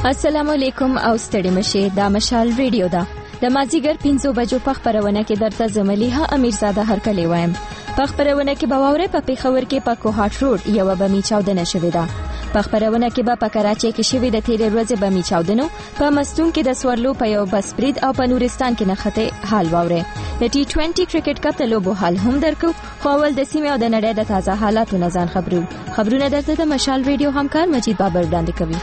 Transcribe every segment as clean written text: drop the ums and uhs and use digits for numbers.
السلام علیکم او ستړي مشه دا مشال ریډیو ده د مازیګر 5 بجو په خبرونه کې درته زملیها امیرزاده هرکلی وایم. په خبرونه کې باوره په پیښور کې په کوهاټ روډ یو بمی چاودنه شوې ده. په خبرونه کې په کراچۍ کې شوې د تیرې ورځې بمی چاودنو په مستون کې د سورلو په یو بس برید او په نورستان کې نخته حال واوره. د ټي 20 کرکټ کپ د لوبو حال هم درکو خو ول د سیمه او د نړۍ د تازه حالاتو نه ځان خبرونه درته د مشال ریډیو همکار مجید بابر وړاندې کوي.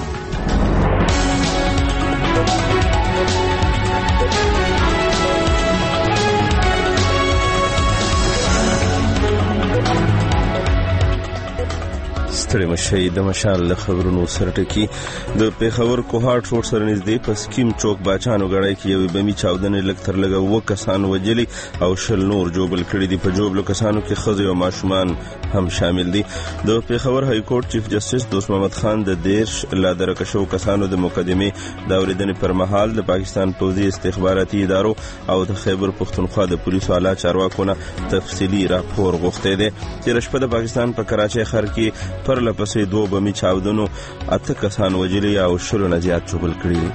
ستړي مشي د مشال خبرونو سرټکی د پیښور کوهاټ روډ سره نږدې په سکیم چوک باچانو غړای کې یو بمی چاودنه لکتر لګه و کسان وجلی او شل نور جوبل کړي دي. په جوبلو کسانو کې خزي او ماشومان هم شامل دي. د پیښور های کورټ چیف جسټس دوست محمد خان د دیرش لا درکشو کسانو د مقدمه د اوریدنې پر مهال د پاکستان پوځي استخباراتي ادارو او د خیبر پختونخوا د پولیسو اعلی چارواکو تفصیلی راپور غوښته دي چې رشپه د پاکستان په کراچۍ ښار کې پر لپسې دوه بمی چاودنو 8 کسان وجلی او شلو نه زیات جوبل کړي.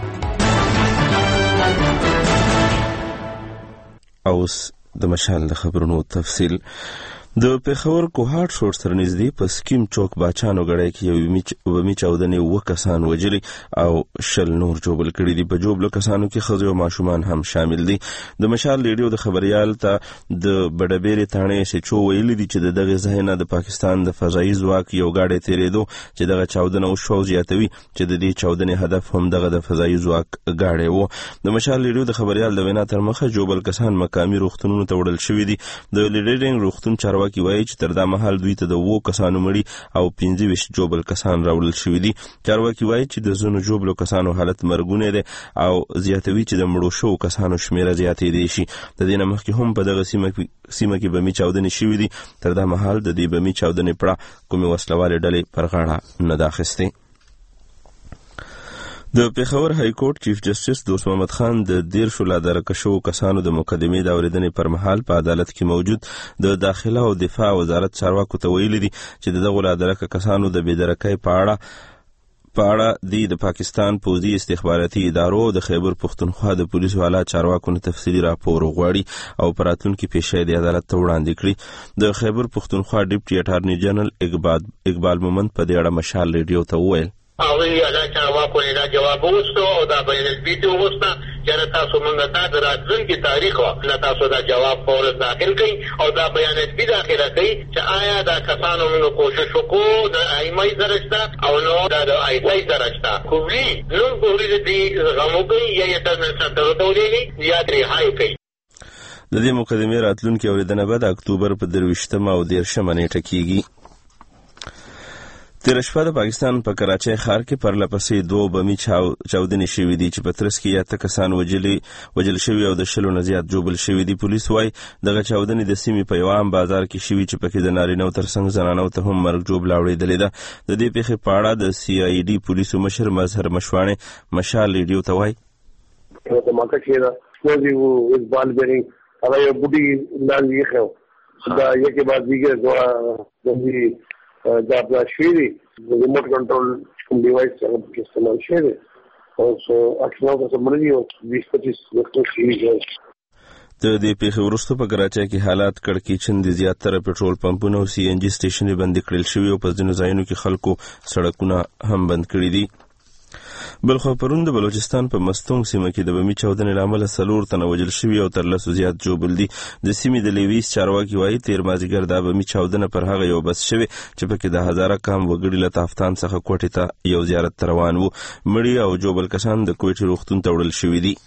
اوس د مشال د خبرونو تفصیل. د پیښور کوهاټ روډ سره نږدې په سکیم چوک باچانو غړای کې یو بمی چاودنې و کسان وجلی او شل نور جوبل کړي دي. په جوبلو کسانو کې خزي او ماشومان هم شامل دي. د مشال ریډیو د خبريال ته د بډبېری تانې سچو ویلي دي چې دغه ځای نه د پاکستان د فضایي ځواک یو غاډه تیرېدو چې دغه چاودنه او شو زیاتوي چې د دې چاودنې هدف هم دغه د فضایي ځواک غاډه وو. د مشال ریډیو د خبريال د وینا تر مخه جوبل کسان مقامي روغتونونو ته وړل شوې دي. د لیډرینګ روغتون چارواکي وایي چې تر دا مهال دوی ته د 2 کسانو مړي او 25 جوبل کسان راوړل شوې دي. چارواکي وایي چې د زونو جوبلو کسانو حالت مرګونه دي او زیاتوي چې د مړو شو کسانو شمیره زیاتې دي شي. د دې نه مخکې هم په دغه سیمه کې بمی چاودنې شوې دي. تر دا مهال د دې بمی چاودنې پړه کومې وسلوالې ډلې پر غاړه نه داخستې. د پیښور های کورټ چیف جسټس دوست محمد خان د 13 لا درکشو کسانو د مقدمې د اوریدنې پر مهال په عدالت کې موجود د داخله او دفاع وزارت چارواکو ته ویلي دي چې دغه لا درکه کسانو د بېدرکۍ په اړه د پاکستان پوځي استخباراتي ادارو د خیبر پختونخوا د پولیسو اعلی چارواکو تفصیلی راپور غواړي او په راتلونکي پیښې د عدالت ته وړاندې کړي. د خیبر پختونخوا ډیپټي اټارنی جنرال اقبال مومند په دې اړه مشال ریډیو ته وویل اوی اعلی چارواکو نه جواب وغوښتو او دا بین البیټ وغوښته چې تاسو مونږ ته د راتلونکي تاریخ او تاسو دا جواب فورا داخل کړئ او دا بیان البیټ داخله کړئ چې آیا دا کسانو موږ کوشش وکړو د ایمای درشته او نو د ایمای درشته کوي نو ګورې دې غموږي یا یې تر څو ډولې یا درې هاي کوي. د دې مقدمې راتلونکي اوریدنه به د اکتوبر په 23 او 13 نیټه کېږي. تیر شپه د پاکستان په کراچۍ ښار کې پر لپسې دوه بمی چاودنې شوې دي چې په ترڅ کې 8 کسان وجل شوي او د شلو نه زیات جوبل شوي دي. پولیس وايي دغه چاودنې د سیمې په یو عام بازار کې شوي چې پکې د نارینه‌و ترڅنګ زنانو ته هم مرګ جوبله اورېدلې ده. د دې پیښې په اړه د CID پولیسو مشر مظهر مشواڼې مشال ریډیو ته وايي د ماکه کې دا سوزي وو اس بال بیرنګ هغه یو بوډي لاندې خو دا یکه بعد دیګه دا شوی د ریموټ کنټرول کوم ډیوایس هغه په استعمال شوی او سو اکثر د سمونی او 20-25 وختو شي. د دې پیښې وروسته په کراچۍ کې حالات کړکېچن دي. زیاتره پټرول پمپونه او CNG سټیشنونه بند کړل شوي او په ځینو ځایونو کې خلکو سړکونه هم بند کړي دي. بلخو پرون د بلوچستان په مستونګ سیمه کې د بمی چاودنې لامل 4 تنه وجل شوي او تر 200 زیات جوبل دي. د سیمې د لیویس چارواکي وایي تیر مازیګر د بمی چاودنه پر هغه یو بس شوی چې پکې د هزاره کم وګړي له تافتان څخه کوټې ته یو زیارت روان وو. مړي او جوبل کسان د کوټې روغتون ته وړل شوي دي.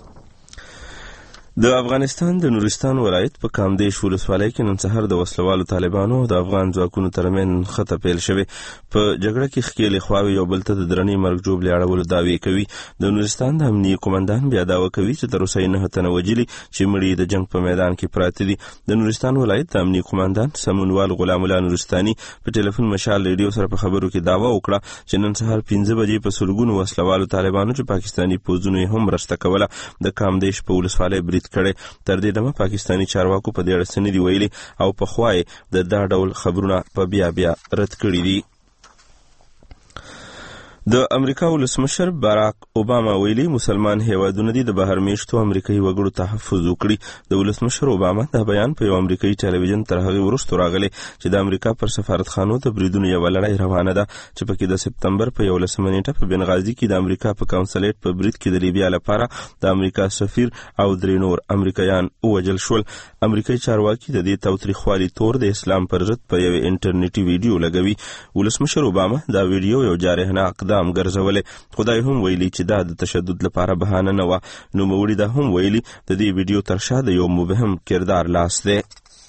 د افغانستان د نورستان ولایت په کامدیش ولسوالۍ کې نن سهار د وسلوالو طالبانو د افغان ځواکونو ترمنځ خطه پیل شوې. په جګړه کې ښکېلې خواوې یو بل ته د درنې مرګ جوبلې اړولو دعوې کوي. د نورستان د امنیه قومندان بیا دعوه کوي چې تر اوسه 9 تنه وجلي چې مړي د جنگ په میدان کې پراته دي. د نورستان ولایت د امنیه قومندان سمونوال غلام الله نورستاني په ټلیفون مشال ریډیو سره په خبرو کې دعوه وکړه چې نن سهار 5 بجې په سلګونو وسلوالو طالبانو چې پاکستاني پوځونو هم مرسته کوله د کامدیش په ولسوالۍ برید کړي. تر دې دمه پاکستاني چارواکو په دې اړه څه نه دي ویلي او په خوای د دا ډول خبرونه په بیا رد کړي دي. د امریکا ولسمشر باراک اوباما ویلي مسلمان هیوادونه دي د بهر میشتو امریکایي وګړو تحفظ وکړي. د ولسمشر اوباما دا بیان په یو امریکایي ټلویزیون تر هغې وروسته راغلی چې د امریکا پر سفارتخانو د بریدونو یوه لړۍ روانه ده چې پکې د سپتمبر په 11 نیټه په بنغازي کې د امریکا په کونسلیټ په برید کې د لیبیا لپاره د امریکا سفیر او درې نور امریکایان ووژل شول. امریکایي چارواکي د دې تاوتریخوالي تور د اسلام پر ضد په یو انټرنیټي ویډیو لګوي. ولسمشر اوباما دا ویډیو یو جارحانه اقدام ګرځولې، خدای هم ویلي چې دا د تشدد لپاره بهانه نه وه. نوموړي دا هم ویلي د دې ویډیو تر شا د یو مبهم کردار لاس دی.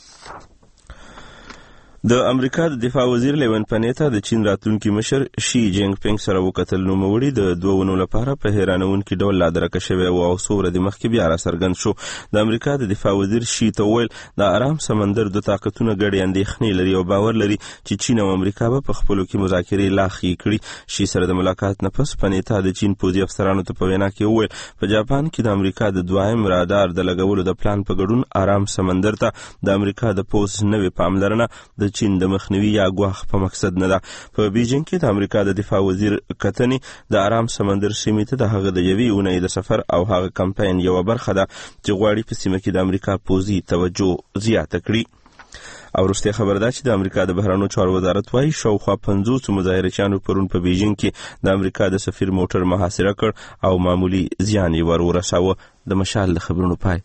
د امریکا د دفاع وزیر لیون پنیتا د چین راتلونکي مشر شي جینګ پینګ سره وکتل. نوموړي د 2 ونو لپاره په حیرانونکي ډول لادرکه شوی و او څو ورځې مخکې بیا راڅرګند شو. د امریکا د دفاع وزیر شي ته وویل د آرام سمندر د طاقتونو ګډې اندېښنې لري او باور لري چې چین او امریکا به په خپلو کې مذاکرې لا ښې کړي. شي سره د ملاقات نه پس پنیتا د چین پوځي افسرانو ته په وینا کې وویل په جاپان کې د امریکا د 2م رادار د لګولو د پلان په ګډون آرام سمندر ته د امریکا د پوځ نوې پاملرنه د چین د مخنیوي یا ګواښ په مقصد نه ده. په بیجینګ کې د امریکا د دفاع وزیر کتنې د آرام سمندر سیمې ته د هغه د یوې اونۍ د سفر او هغه کمپاین یوه برخه ده چې غواړي په سیمه کې د امریکا پوځي توجه زیاته کړي. او وروستۍ خبر ده چې د امریکا د بهرنیو چارو وزارت وايي شاوخوا 50 مظاهرچیانو پرون په بیجینګ کې د امریکا د سفیر موټر محاصره کړ او معمولی زیان یې ورساوه. د مشال د خبرونو پای.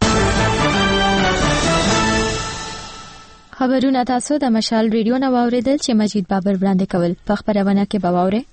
خبرونه تاسو د مشال ریډیو نه واوریدل چې مجید بابر وړاندې کول. په خبرونه کې به واورئ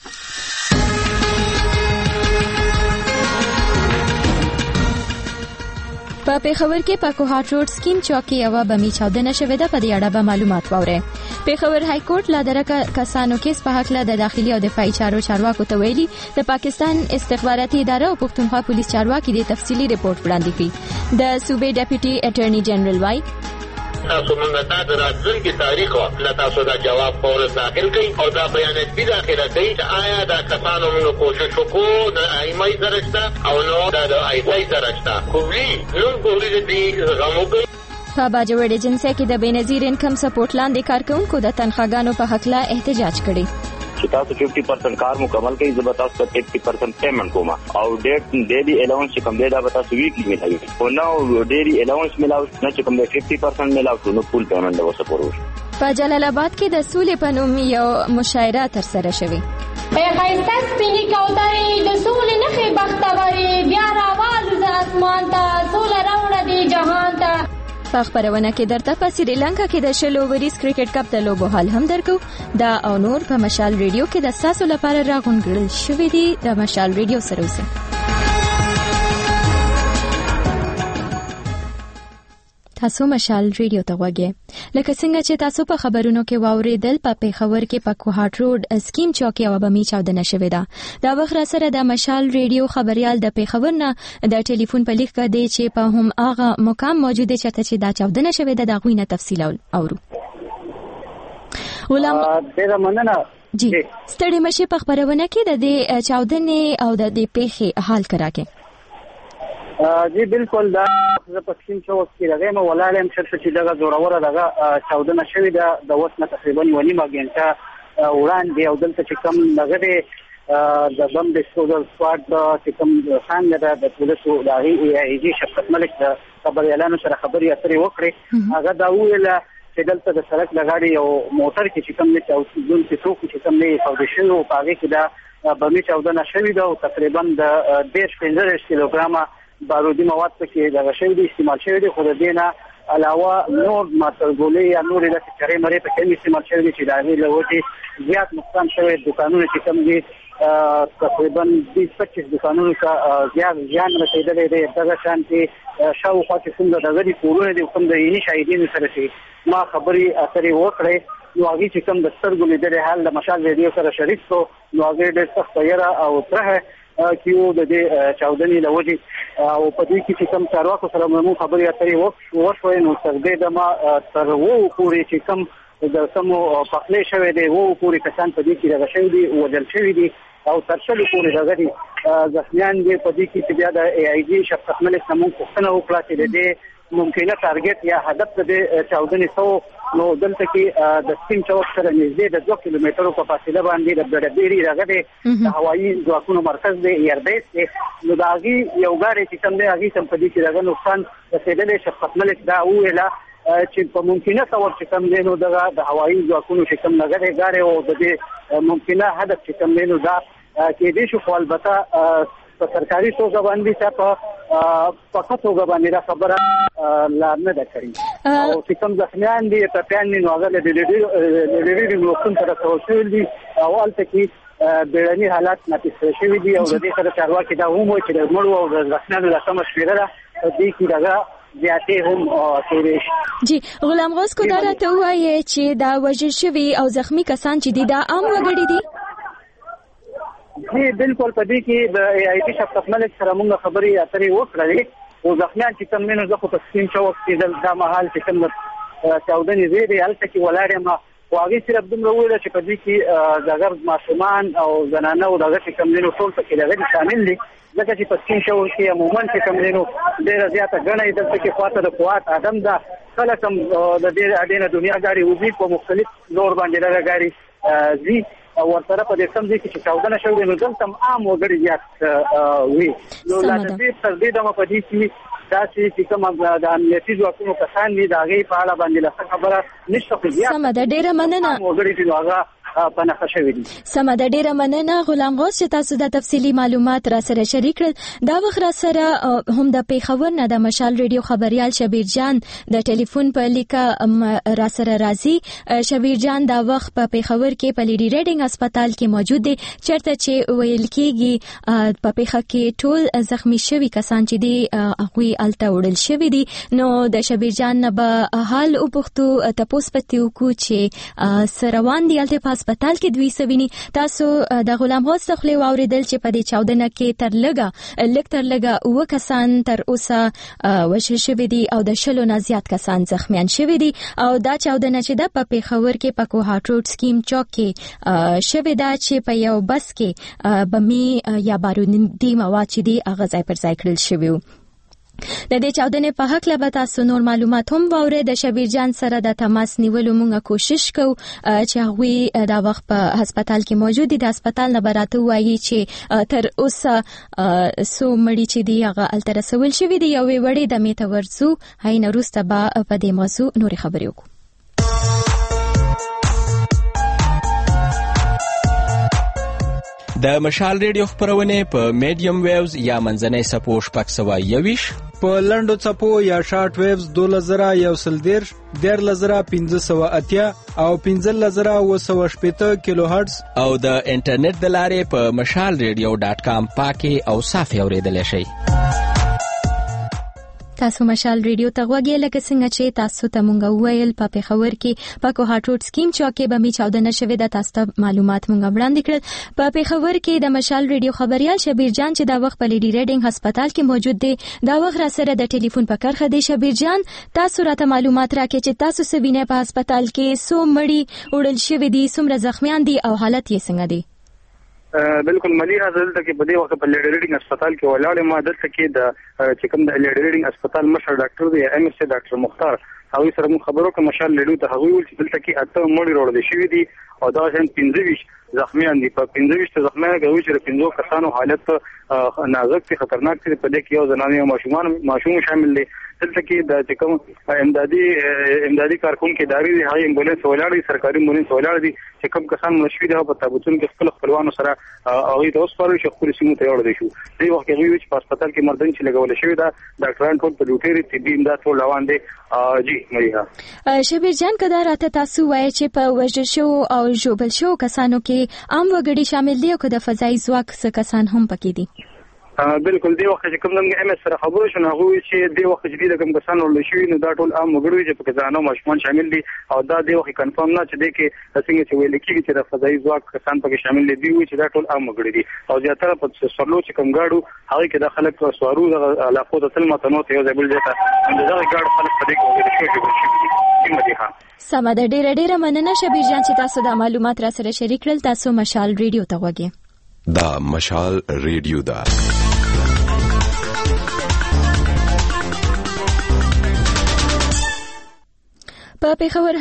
په پیښور کې په کوهاټ روډ سکیم چوک کې یو بمي چاودنه شوې ده. په دې اړه به معلومات واورئ. پیښور های کورټ لا درکه کسانو کې په حق له د داخلي او دفاعي چارواکو ته ویلي د پاکستان استخباراتي اداره او پښتونخوا پولیس چارواکي د تفصیلي ریپورت وړاندې کړي. د صوبې ډیپټي اټرنی جنرال وايي تاسو موږ ته د راتلونکي تاریخ او تاسو دا جواب فورا داخل کړئ او دا بیانات به داخله کړئ چې آیا دا کسانو موږ کوشش وکړو د ایمای درشته او نو د ایمای درشته کوي نو کوي دې غوږی په باجوړ ایجنسی کې د بینظیر انکم سپورټ لاندې کارکونکو د تنخواګانو په حق لا احتجاج کړي چې تاسو 50% کار مکمل کړئ زه به تاسو ته 80% پیمنٹ کوم او ډیلی الاونس چې کوم دی دا به تاسو ویکلی ملایي او نو ډیلی الاونس ملاو نه چې کوم دی 50% ملاو نو فول پیمنٹ به وسه پروش. په جلال آباد کې د سولې په نوم یو مشاعره ترسره شوې. خایسته سپینې کوترې د سولې نښې بختورې بیا راوالوزه اسمان ته سوله راوړه دې جهان ته. په خبرونه کې درته په سریلانکا کې د 20 اووريز کرکټ کپ د لوبو حال هم درکو. دا او نور په مشال ریډیو کې د تاسو لپاره راغونډل شوې دي. د مشال ریډیو سره اوسئ. تاسو مشال ریډیو ته غوږی. لکه څنګه چې تاسو په خبرونو کې واوریدل په پیښور کې په کوهاټ روډ سکیم چوک یو بمي چاودنه شوې ده. دا وخت را سره د مشال ریډیو خبريال د پیښور نه د ټلیفون په لیک کې دی چې په هم هغه مقام موجود دی چې دا چاودنه شوې ده. دا غوینه تفصیل اورو. غلام ډېر مننه. جی ستړي مشه په خبرونه کې د دې چاودنې او د دې پیښې حال کراکې. جی بالکل دا زه په سکیم چوک کې راغیم ولالم چې دغه زوروره دغه چاودنه شوې ده د وخت نه تقریبا 1.5 غنټه وړاندې او دلته چې کوم دغه د بم ډیسپوزل سکواډ چې کوم څنګه د پولیسو د ای جی شفقت ملک د خبريالانو سره خبري اترې وکړي. هغه دا ویل چې دلته د سړک لغړی یو موټر کې چې کوم نه چاودون چې څوک چې کوم نه فاوډیشن او پاګه کې دا بمي چاودنه شوې ده او تقریبا د 15 کیلوګرامه بارودي مواد پکې دغه شوی دي استعمال شوی دي. خو د دې نه علاوه نور ماترګولې یا نور د چرې مړې په کې استعمال شوی دي چې د هغې له وجې زیات نقصان شوی. دکانونه چې کوم دي تقریبا 20-25 دکانونو ته زیان رسېدلی دی. دغه شان چې شاوخوا چې کوم دغه دي کورونه دي کوم د عیني شاهدینو سره چې ما خبرې اترې وکړې نو هغې چې کوم د سترګو لیدلې حال د مشال ریډیو سره شریک کړو نو هغې ډېر سخت یره او ترهه کیو د دې چاودنې له وجې او په دې کې چې کوم چارواکو سره موږ خبرې اترې وشوې نو تر دې دمه تر 2 پورې چې کوم د سمو پخلې شوی دی 2 پورې کسان په دې کې دغه شوي دي وژل شوي دي او تر 100 پورې دغه دي زخمیان دي. په دې کې چې بیا د ای جی شفقت ملک نه موږ پوښتنه وکړه چې د دې ممکنه ټارګټ یا هدف د چاودنې سو نو دلته کې د سپین چوک سره نږدې د 2 کیلومترو په فاصله باندې د ډېری راغلي د هوایي ځواکونو مرکز دی ایربیس دی نو دا غي یو غاړي چې کوم دی هغه تم په دې کې راغلی نقصان رسیدلې شفقت ملک دا ویلا چې په ممکنه تور چې کوم دی نو د هوایي ځواکونو چې کوم لګره غاړي او د ممکنه هدف چې کوم دی نو دا کې دې شو البته په سرکاري توګه باندې چې په توګه باندې دا خبره لا نه ده کړې او چې کوم ځخمیان دي په پیان نو هغه د ډېری نوښتون سره توسل دي او البته کې بیړني حالات نتیجه شوي دي او د دې سره چارواکي دا هم چې د مړو او د ځخمیانو د سم شمیره ده دې کې دا زیاتې هم تیرې جی غلام غوث کو دا راته وایي چې دا وژل شوي او زخمی کسان چې دي دا عام وګړي دي جی بالکل په دې کې د ای ټي شفقت ملک سره موږ خبرې اترې وکړې او ځخمیان چې کوم نه زه په سپین چوک کې د محل چې کوم چاودنې زیری الته کې ولاړې ما واغې صرف دومره ویل چې په دې کې دغه ماشومان او زنانه او دغه کوم نه ټول په کې دغه شامل دي ځکه چې په سپین چوک کې عموما چې کوم نه ډېر زیاته غنې دلته کې خاطر د قوت ادم دا کله کوم د دې اډینه دنیا غاړي وزي په مختلف لور باندې دغه غاړي زی او ورسره په دې سم دي چې چاودنه شوې نو دلته عام وګړي زیات وي نو لا دې تر دې دمه په دې کې دا چې کوم د امنیتي ځواکونو کسان دي دا غي په اړه باندې له خبره نشته خو زیات سم ده ډیره مننه وګړي چې هغه پناه شوی دي سم ده ډیره مننه غلام غوث چې تاسو د تفصیلی معلومات را سره شریک کړل دا وخت را سره هم د پیښور نه د مشال ریډیو خبريال شبیر جان د ټلیفون په لیکه را سره راځي شبیر جان دا وخت په پیښور کې په لیډي ریډینګ هسپتال کې موجود دي چرته چې ویل کېږي په پیښه کې ټول زخمی شوی کسان چې دي هغه الته وړل شوی دي نو د شبیر جان نه به حال او پختو تاسو پتیو کو چې سروان دی الته هسپتال کې دوی سویني تاسو د غلام غوث خپل واوریدل چې په دې چاودنه کې تر لګه وکسان تر اوسه وشل شوی دي او د شلو نه زیات کسان زخمیان شوی دي او دا چاودنه چې د پیښور کې په کوهاټ روډ سکیم چوک کې شوی دا چې په یو بس کې بمي یا بارودي مواد چې دي هغه ځای پر ځای کړل شوی د دې چاودنې په حق له تاسو نور معلومات هم واورئ د شبیر جان سره د تماس نیولو موږ کوشش کوو چې هغه دا وخت په هسپتال کې موجود دي د هسپتال نه براته وایي چې تر اوسه سو مړي چې دی هغه الترسول شوی دی یو وړي د میته ورزو هاي نورسته با په دې موضوع نور خبرې وکړو د مشال ریډیو خبرونه په میډیم ویوز یا منځنۍ سپو شپږ سوه یویش په لنډو څپو یا شارټ ویوز 2110 1580 او 15780 کیلو هرتز او د انټرنیټ د لارې په mashalradio.com پاکي او صافي اوریدلای شئ تاسو مشال ریډیو ته غوږی لکه څنګه چې تاسو ته مونږ ویل په پیښور کې په کوهاټ روډ سکیم چوک کې به می چاودنه شوې د تاسو معلومات مونږ وړاندې کړل په پیښور کې د مشال ریډیو خبريال شبیر جان چې دا وخت په لیډي ریډینګ هسپتال کې موجود دی دا وخت را سره د ټلیفون په کرخه دی شبیر جان تاسو راته معلومات راکړئ چې تاسو سوینه په هسپتال کې سو مړي وړل شوې دي څومره زخمیان دي او حالت یې څنګه دی بالکل ملي حاصل ته کې په دې وخت په لیډي ریډینګ هسپتال کې ولاړ ما دلته کې د چې کوم د لیډي ریډینګ هسپتال مشر ډاکټر دی ام اس ډاکټر مختار هغه سره مو خبرو کوم مشال لیډو ته هغه ول چې دلته کې اته مړي وړل شوې دي او دا هم 15 زخمیان دي په 15 زخمیان کې چې 15 کسانو حالت نازک دي خطرناک دي په دې کې یو زنانه او ماشوم شامل دي دلته کې د کوم امدادي کارکون کې داري دي هاي امبولانس ولاړ دي سرکاري امبولانس ولاړ دي چې کوم کسان مشوي دي په تابوتون کې خپل خپلوانو سره هغه د اوس پرې خپل سیمو ته وړل شو دی وخت کې وی چې په هسپتال کې مردن چې لګول شوی دا ډاکټران ټول په ډیوټي طبي امداد ټول روان دي جی مریها شبیر جان کدا راته تاسو وایي چې په وژل شو او جوبل شو کسانو کې عام وګړي شامل دي او د فضایي ځواک څخه کسان هم پکې دي بالکل دی وخت چې کوم څنګه ام اس سره خبرو شنو هغه چې دی وخت چې د کوم کسانو لشي نو دا ټول عام وګړي چې په ځانو ماشومان شامل دي او دا دی وخت کنفرم نه چې دی کې څنګه چې ویل کېږي چې د فضایي ځواک کسان پکې شامل دي چې دا ټول عام وګړي دي او زیاتره په سرلو چې کوم غاړو هغه کې د خلک سوارو د علاقو د تل متنو ته یو ځای بل ځای ته دا غاړ خلک په دې کې وګړي شي سم ده ډیره مننه شبیر جان چې تاسو د معلومات را سره شریک کړل تاسو مشال ریډیو ته غوږی دا مشال ریډیو دا په پیښور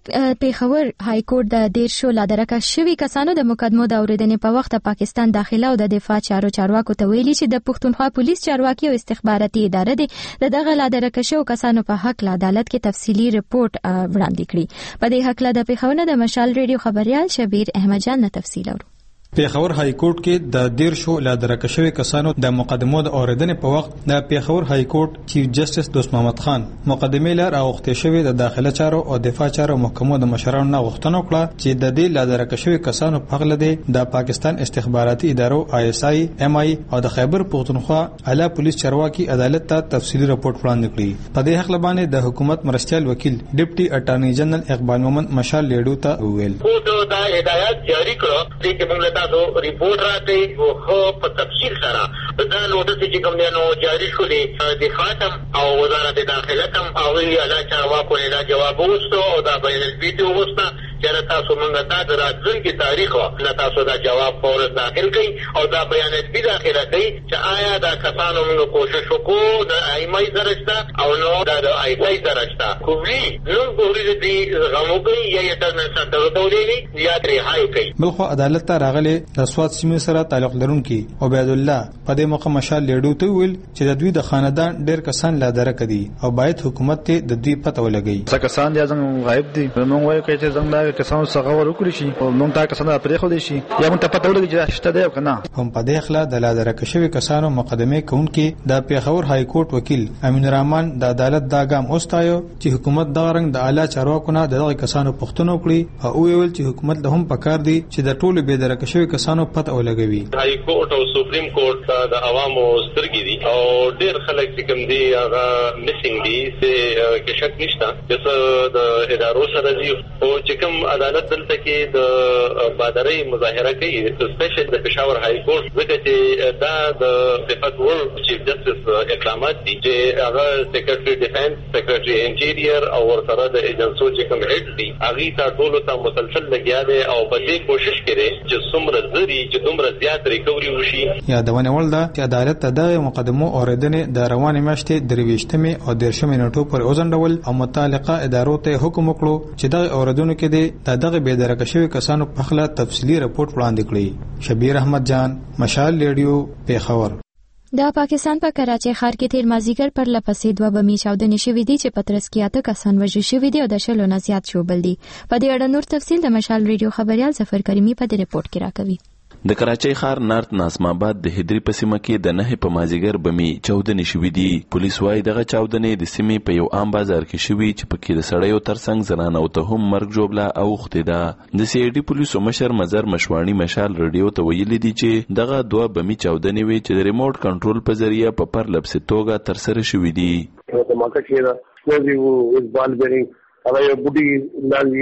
های کورټ د 13 لا درکه شوی کسانو د مقدمو د اوریدنې په وخت پاکستان داخله او د دفاع چارواکو ته ویلي چې د پښتونخوا پولیس چارواکي او استخباراتي اداره دغه لا درکه شوی کسانو په حق له عدالت کې تفصیلی رپورت وړاندې کړي. په دې حق له د پیښور د مشال ریډیو خبريال شبیر احمد جان نه تفصیل اورو. پیښور های کورټ کې د 13 لا درکه شوی کسانو د مقدمو د اوریدنې په وخت د پیښور های کورټ چیف جسټس دوست محمد خان مقدمه لار اوخته شوی د داخله چارو او دفاع چارو محکمو د مشرانو نه غوښتنه وکړه چې د دې لا درکه شوی کسانو په اړه د پاکستان استخباراتي ادارو ISI MI او د خیبر پښتونخوا اعلی پولیس چارواکي عدالت ته تفصیلی رپورت وړاندې کړي. په دې حق باندې د حکومت مرستيال وکیل ډیپټي اټارنی جنرال اقبال مومن مشال لیډو ته وویل دا هدایت جاری کړو چې تاسو ریپورت راکړئ او په تفصیل سره دا نوټس چې کوم دی نو جاری شولې د خاتم او وزارت داخله تم او اعلی چارواکو نه جواب وستو او دا بین الویډیو وستا چې تاسو مونږ ته د راتلونکي تاریخ او تاسو دا جواب فورا داخل کړئ او دا بیانات به داخله کړئ چې آیا دا کسانو موږ کوشش وکړو د ایمای درشته او نو د ایمای درشته کوي نو ګورې دې غموږي یا یې تر څو یا رهایی کوي. بلخو عدالت ته راغلي د سواد سیمې سره تعلق لرونکي عبید الله په دې موقع مشال لیډو ته ویل چې د دوی د خاندان ډېر کسان لا درک دي او باید حکومت ته د دوی پته ولګي. څه کسان دي څنګه غایب دي موږ وایو چې څنګه دا کسان څنګه ورکړي شي او موږ ته کسان پرې خو دي شي یا موږ ته پته ولګي چې شته دی کنه. هم په دې خلا د لا درک شوی کسانو مقدمه کوونکي د پیښور های کورټ وکیل امین الرحمن د عدالت دا ګام اوستایو چې حکومت دا رنګ د اعلی چارواکو نه دغه کسانو پښتنو کړی او ویل چې حکومت له هم پکار دي چې د ټولو به درک شوی کسانو پته ولګوي. های کورټ او سپریم کورټ د عوامو سترګې دي او ډېر خلک چې کوم دي هغه میسنګ دي چې کې شک نشته چې د ادارو سره دي او چې کوم عدالت دلته کې د بادرۍ مظاهره کوي سپیشل د پېښور های کورټ ځکه چې دا د صفت ور چیف جسټس اقدامات دي چې هغه سیکریټري ډیفنس سیکریټري انټیریر او ورسره د ایجنسو چې کوم هډ دي هغه ته ټول ته مسلسل لګیا دي او په دې کوشش کوي چې څومره زری چې دومره زیات ریکوري وشي. یادونه ولدا چې عدالت ته د مقدمو اوریدنې د روانې میاشتې 23 او 13 نیټو پر اوزندول او متعلقه ادارو ته حکم وکړو چې د اوریدونکو کې دغه بې درک شوی کسانو په خلا تفصیلی رپورت وړاندې کړي. شبیر احمد جان مشال ریډیو پیښور. د پاکستان په کراچۍ ښار کې تیر مازیګر پر لپسې 2 بمي چاودنې شوې دي چې پترس کې 8 کسان وژل شوي دي او د شلو نه زیات شوبل دي. په دې اړه نور تفصیل د مشال ریډیو خبريال ظفر کریمی په دې رپورت کې راکوي. د کراچۍ ښار نارت ناسم آباد د هدري په سیمه کې د 9 په مازیګر بمي چاودنې شوې دي. پولیس وايي دغه چاودنې د سیمې په یو عام بازار کې شوې چې پکې د سړیو ترڅنګ زنانو ته هم مرګ جوړه اوخته ده. د CID پولیسو مشر مزر مشوانی مشال ریډیو ته ویلي دي چې دغه 2 بمي چاودنې وي چې د ریموټ کنټرول په ذریعہ په پرلپسې توګه تر سره شوې دي. د ماکه کې دا وو اس بال بیرنګ هغه یو بوډي لاندې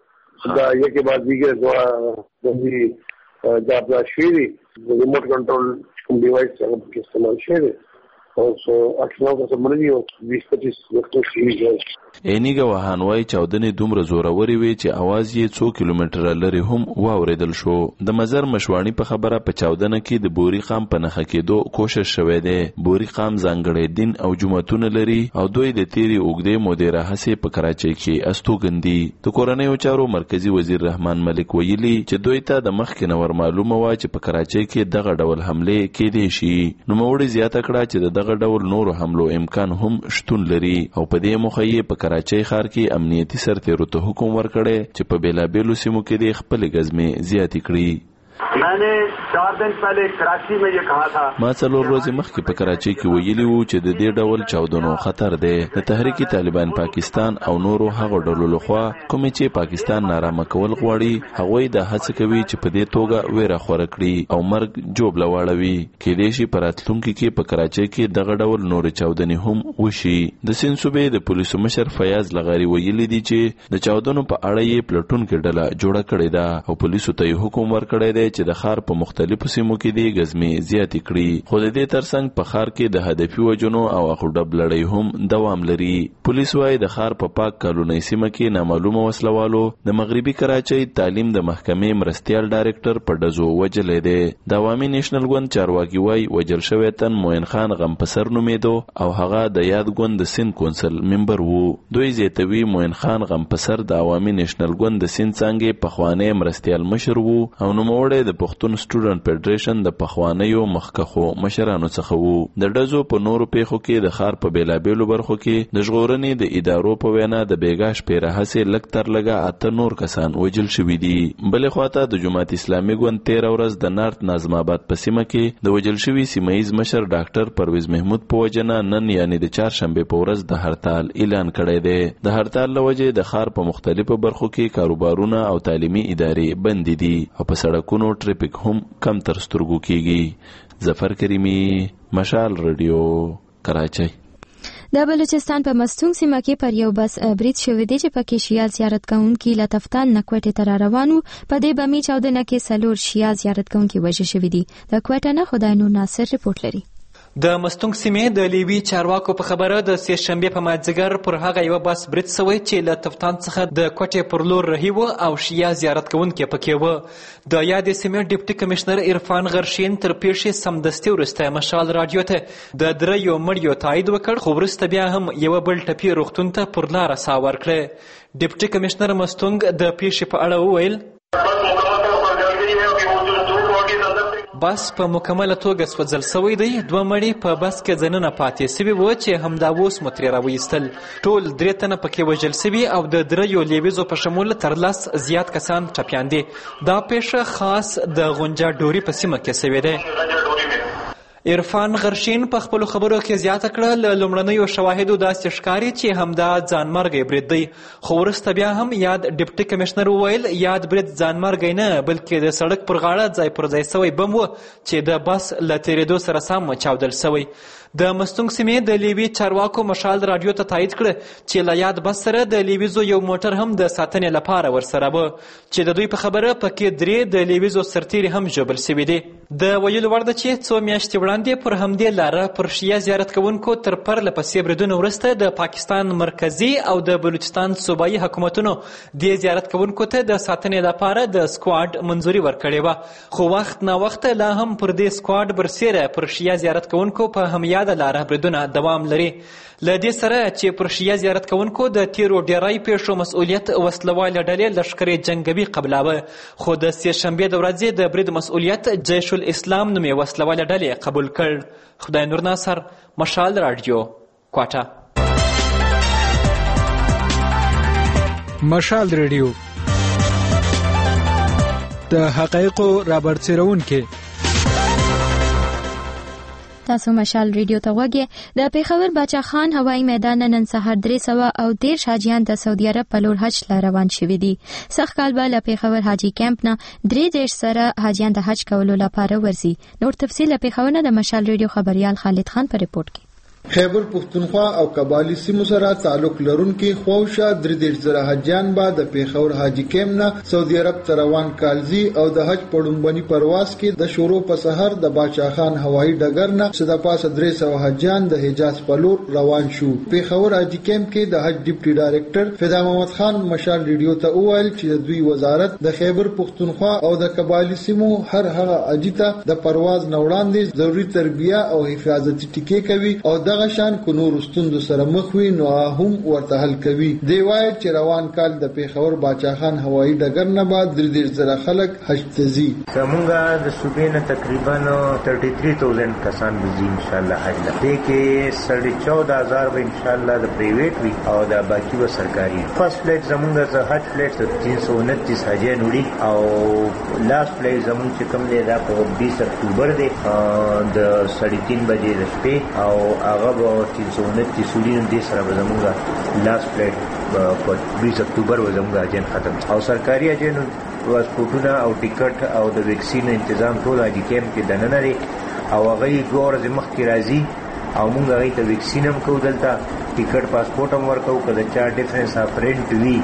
یې دا یکه بعد دیګه دا شوی ریموٹ کنټرول ډیوایس هغه کې استعمال شوی او سو اکثر اوسه مړی او 20-25 وختو شي. اینی گواهان وای چاودنې دومره زوروري وي چې आवाज یې 2 کیلومتره لري هم واوریدل شو. د مزر مشوانی په خبره په چاودنه کې د بوري خام په نخ کېدو کوشش شوې ده. بوري خام ځانګړی دین او جمعتون لري او دوی د تیری اوګدې مدیره هڅه په کراچۍ کې استوګندي. د کورنۍ چارو مرکزی وزیر رحمان ملک ویلي چې دوی ته د مخ کې نور معلومه و چې په کراچۍ کې دغه ډول حمله کېدې شي. نو موړي زیاته کړه چې دغه ډول نور حملو امکان هم شتون لري او په دې مخه یې په کراچۍ ښار کې امنیتي سرتیرو ته حکم ورکړی چې په بیلابیلو سیمو کې د خپل غزمې زیاتې کړي. میں نے 4 دن پہلے کراچی میں یہ کہا تھا. ما څلور ورځې مخکې په کراچۍ کې ویلي وو چې د دې ډول چاودنو خطر دی. د تحریک طالبان پاکستان او نورو هغو ډلو لخوا کومې چې پاکستان نارامه کول غواړي هغوی د هڅه کوي چې په دې توګه ویره خوره کړي او مرګ جوبله واړوي. کېدای شي په راتلونکي کې په کراچۍ کې دغه ډول نورې چاودنې هم وشي. د سیند صوبې د پولیسو مشر فیاض لغاري ویلي دي چې د چاودنو په اړه یې پلټون کې ډله جوړه کړې ده او پولیسو ته حکم ورکړی دی چې د ښار په مختلفو سیمو کې د غزمې زیاتې کړي. خو د دې ترڅنګ په ښار کې د هدفي وجنو او اخوډب لړۍ هم دوام لري. پولیس وايي د ښار په پاک کالونۍ سیمه کې نامعلومه وسلوالو د مغربي کراچۍ تعلیم د محکمې مرستیال ډایرکټر په ډزو وجلې دی. د عوامي نېشنل ګوند چارواکي وايي وجل شوی تن موین خان غمپسر نومیدو او هغه د یاد ګوند د سند کونسل ممبر وو. دوی زیاتوي موین خان غمپسر د عوامي نېشنل ګوند د سند څنګه پخوانی مرستیال مشر وو او نوموړی د پښتون سټوډنټ فدریشن د پخوانیو مخکخو مشرانو څخه وو. د ډزو په نورو پیښو کې د ښار په بیلابیلو برخو کې د ژغورنې د ادارو په وینا د بیګا شپېره هسې لږ تر لږه 8 نور کسان وژل شوي دي. بلې خواته د جماعت اسلامي ګوند 13 ورځ د نارت نظم آباد په سیمه کې د وژل شوي سیمهیز مشر ډاکټر پرویز محمود په وجنه نن یعنی د چهارشنبې په ورځ د هړتال اعلان کړی دی. د هړتال له وجې د ښار په مختلفو برخو کې کاروبارونه او تعلیمي ادارې بند دي او په سړکونو ټریفیک هم کم تر سترګو کیږي. ظفر کریمی، مشال رادیو، کراچۍ. د بلوچستان په مستونګ سیمه کې پر یو بس برید شوی دی چې پکې شیعه زیارت کوونکي له تفتان نه کوټې ته را روان وو. په دې بمي چاودنه کې 4 شیعه زیارت کوونکي وژل شوي دي. د کوټه نه خدای نور ناصر رپورټ لري. د مستونګ سیمې د لیوي چارواکو په خبره د سه شنبه په مازیګر پر هغه یو بس برید شوی چې له تفتان څخه د کوټې پر لور رهي و او شیعه زیارت کوونکي پکې و. د یاد سیمې ډیپټي کمشنر عرفان غرشین تر پیښې سمدستي وروسته مشال رادیو ته د دریو مړیو تایید وکړ، خو وروسته بیا هم یو بل ټپي روغتون ته پر لاره سا ورکړه. ډیپټي کمشنر مستونګ د پیښې په اړه وویل بس په مکمله توګه سوځل شوی دی. 2 مړي په بس کې ځننه پاتې شوي وو چې همدا اوس مو ترې راویستل. ټول 3 تنه پکې وژل شوي او د دریو لیویزو په شمول تر 10 زیات کسان ټپیان دي. دا پیښه خاص د غونجا ډوري په سیمه کې شوې ده. عرفان غرشین په خپلو خبرو کې زیاته کړه له لومړنیو شواهدو داسې ښکاري چې همدا ځانمرګی برید دی. خو وروسته بیا هم یاد ډیپټي کمشنر وویل یاد برید ځانمرګی نه بلکې د سړک پر غاړه ځای پر ځای شوی بم و چې د بس له تېرېدو سره سم چاودل شوی. د مستونګ سیمې د لیوي چارواکو مشال رادیو ته تایید کړه چې له یاد بس سره د لیویزو یو موټر هم د ساتنې لپاره ورسره و چې د دوی په خبره پکې 3 د لیویزو سرتیري هم ژوبل شوي دي. د ویلو وړ ده چې 2 میاشتې وړاندې پر همدې لاره پر شیعه زیارت کوونکو تر پرله پسې بریدونو وروسته د پاکستان مرکزي او د بلوچستان صوبایي حکومتونو د زیارت کوونکو ته د ساتنې لپاره د سکواډ منظوري ورکړې وه. خو وخت نا وخت لا هم پر دې سکواډ برسیره پر شیعه زیارت کوونکو په همیاده لاره بریدونه دوام لري. له دې سره چې پر شیعه زیارت کوونکو د تیرو ډیری پیښو مسؤلیت وسلوالې ډلې لښکرې جنګوي قبلاوه، خو د سه شنبې د ورځې د برید مسؤلیت جیش الاسلام نومې وسلوالې ډلې قبول کړ. خدای نور ناصر، مشال رادیو، کوټه. مشال رادیو د حقایقو رابرسېرونکي. تاسو مشال ریډیو ته وګورئ. د پیښور باچا خان هوایي میدان نن سهار 313 حاجیان د سعودي عرب په لور حج ته روان شوي دي. سږ کال به له پیښور حاجي کیمپ نه 33 سره حاجیان د حج کولو لپاره ورځي. نور تفصیل له پیښور نه د مشال ریډیو خبريال خالد خان په ریپورت کې. خیبر پختونخوا او قبایلی سیمو سره تعلق لرونکي خوښه 33 زره حاجیان به د پیښور حاجي کیمپ نه سعودي عرب ته روان کالزي او د حج پړومبني پرواز کې د شروع په سحر د باچا خان هوایي ډګر نه صد پاسه 300 حاجیان د حجاز په لور روان شو. پیښور حاجي کیمپ کې د حج ډیپټي ډایرکټر فدا محمد خان مشال ریډیو ته وویل چې د دوی وزارت د خیبر پختونخوا او د قبایلی سیمو هر هغه حاجي ته د پرواز نه وړاندې ضروري تربیه او حفاظتي ټکي کوي او دغه شان کو نور ستوندو سره مخ وي نو هم ورته حل کوي. دی وایي چې روان کال د پیښور باچا خان هوایي ډګر نه بعد 33 زره خلک حج ته ځي. زمونږ د صوبې نه تقریبا 33000 کسان به ځي ان شاء الله حج ته. دې کې 14000 به ان شاء الله د پرایویټ وي او د باقي به سرکاري. فرست فلیټ زمونږ د حج فلیټ 329 حاجیان وړي او لاست فلیټ زمونږ چې کوم دی دا په 20 اکتوبر دی د 3:30 بجې د شپې او هغه 329 سولین دې سره به زمونږ لاست فلیټ په 20 اکتوبر به زمونږ اجن ختم او سرکاري اجن پاسپورټونه او ټیکټ او د ویکسین تنظیم ټول اجي کیمپ کې دننه لري او هغه 2 ورځې مخکې راځي او مونږ هغه ته ویکسین هم کوو دلته ټیکټ پاسپورټ هم ورکوو که د چا ډیفرنس اف رینټ وي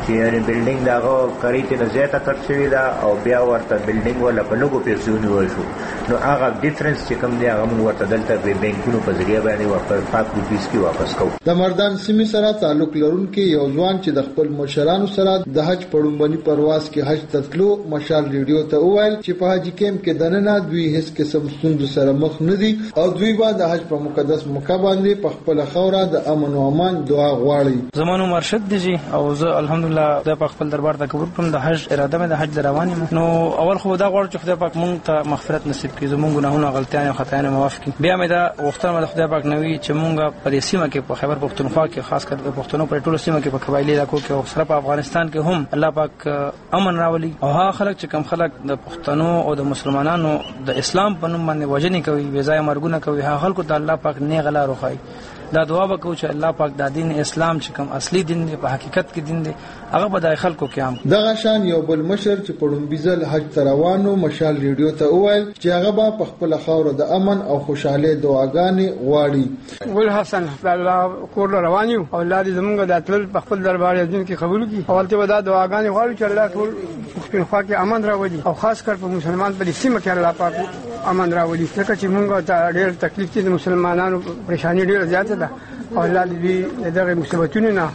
چې یعنی بلډینګ داغه کړی ته زیاته خرڅ شوی دا او بیا ورته بلډینګ ولا په لګو پیسو نیول شو نو هغه ډیفرنس چې کوم دی هغه موږ ورته دلته په بانکونو په ذریعہ باندې واپس پاک روپیس کې واپس کوو. د مردان سیمې سره تعلق لرونکي یو ځوان چې د خپل مشرانو سره د حج پړومبني پرواز کې حج تتلو مشال ریډیو ته وویل چې په حج کیمپ کې دننه دوی هیڅ قسم ستونزو سره مخ نه دي او دوی به د حج په مقدس مکه باندې په خپل خوره د امن او امان دعا غواړي. زمونږ مرشد دي او زه الحمدلله د خپل دربار ته قبول کوم. د حج اراده مې د حج رواني نو اول خو دا غواړم چې خدای پاک مونږ ته مغفرت نصیب کړي، زموږ ګناهونه غلطیان او خطايان معاف کړي. بیا مې دا وختونه د خدای پاک نوي چې مونږ په دې سیمه کې په خیبر پختونخوا کې خاص کر د پښتنو پر ټولو سیمه کې په قبایلی علاقو کې او سره په افغانستان کې هم الله پاک امن راولي او هغه خلک چې کم خلک د پښتنو او د مسلمانانو د اسلام په نوم باندې وجنې کوي، بې ځای مرګونه کوي، هغه خلکو ته الله پاک نیغه لار وښایي. دا دعا وکړو چې الله پاک د دین اسلام چې کوم اصلي دین دی په حقیقت کې دین دی هغه په دای خلکو کې عام. دغه شان یو بل مشر چې پړومبیزل حج تروانو مشال ریډیو ته وویل چې هغه په خپل خاور د امن او خوشاله دعاګانې غواړي. ګل حسن الله کور روان یو او الله دې زمونږ د اتل په خپل دربار دین کې قبول کړي. اولته ودا دعاګانې غواړو چې الله ټول پښتونخوا کې امن راوړي او خاص کر په مسلمان په سیمه کې الله پاک امن راوړي. ځکه چې موږ ته ډېر تکلیف دي، مسلمانانو پریشانی ډېر زیاته ده او الله دې دغه مصیبتونو نه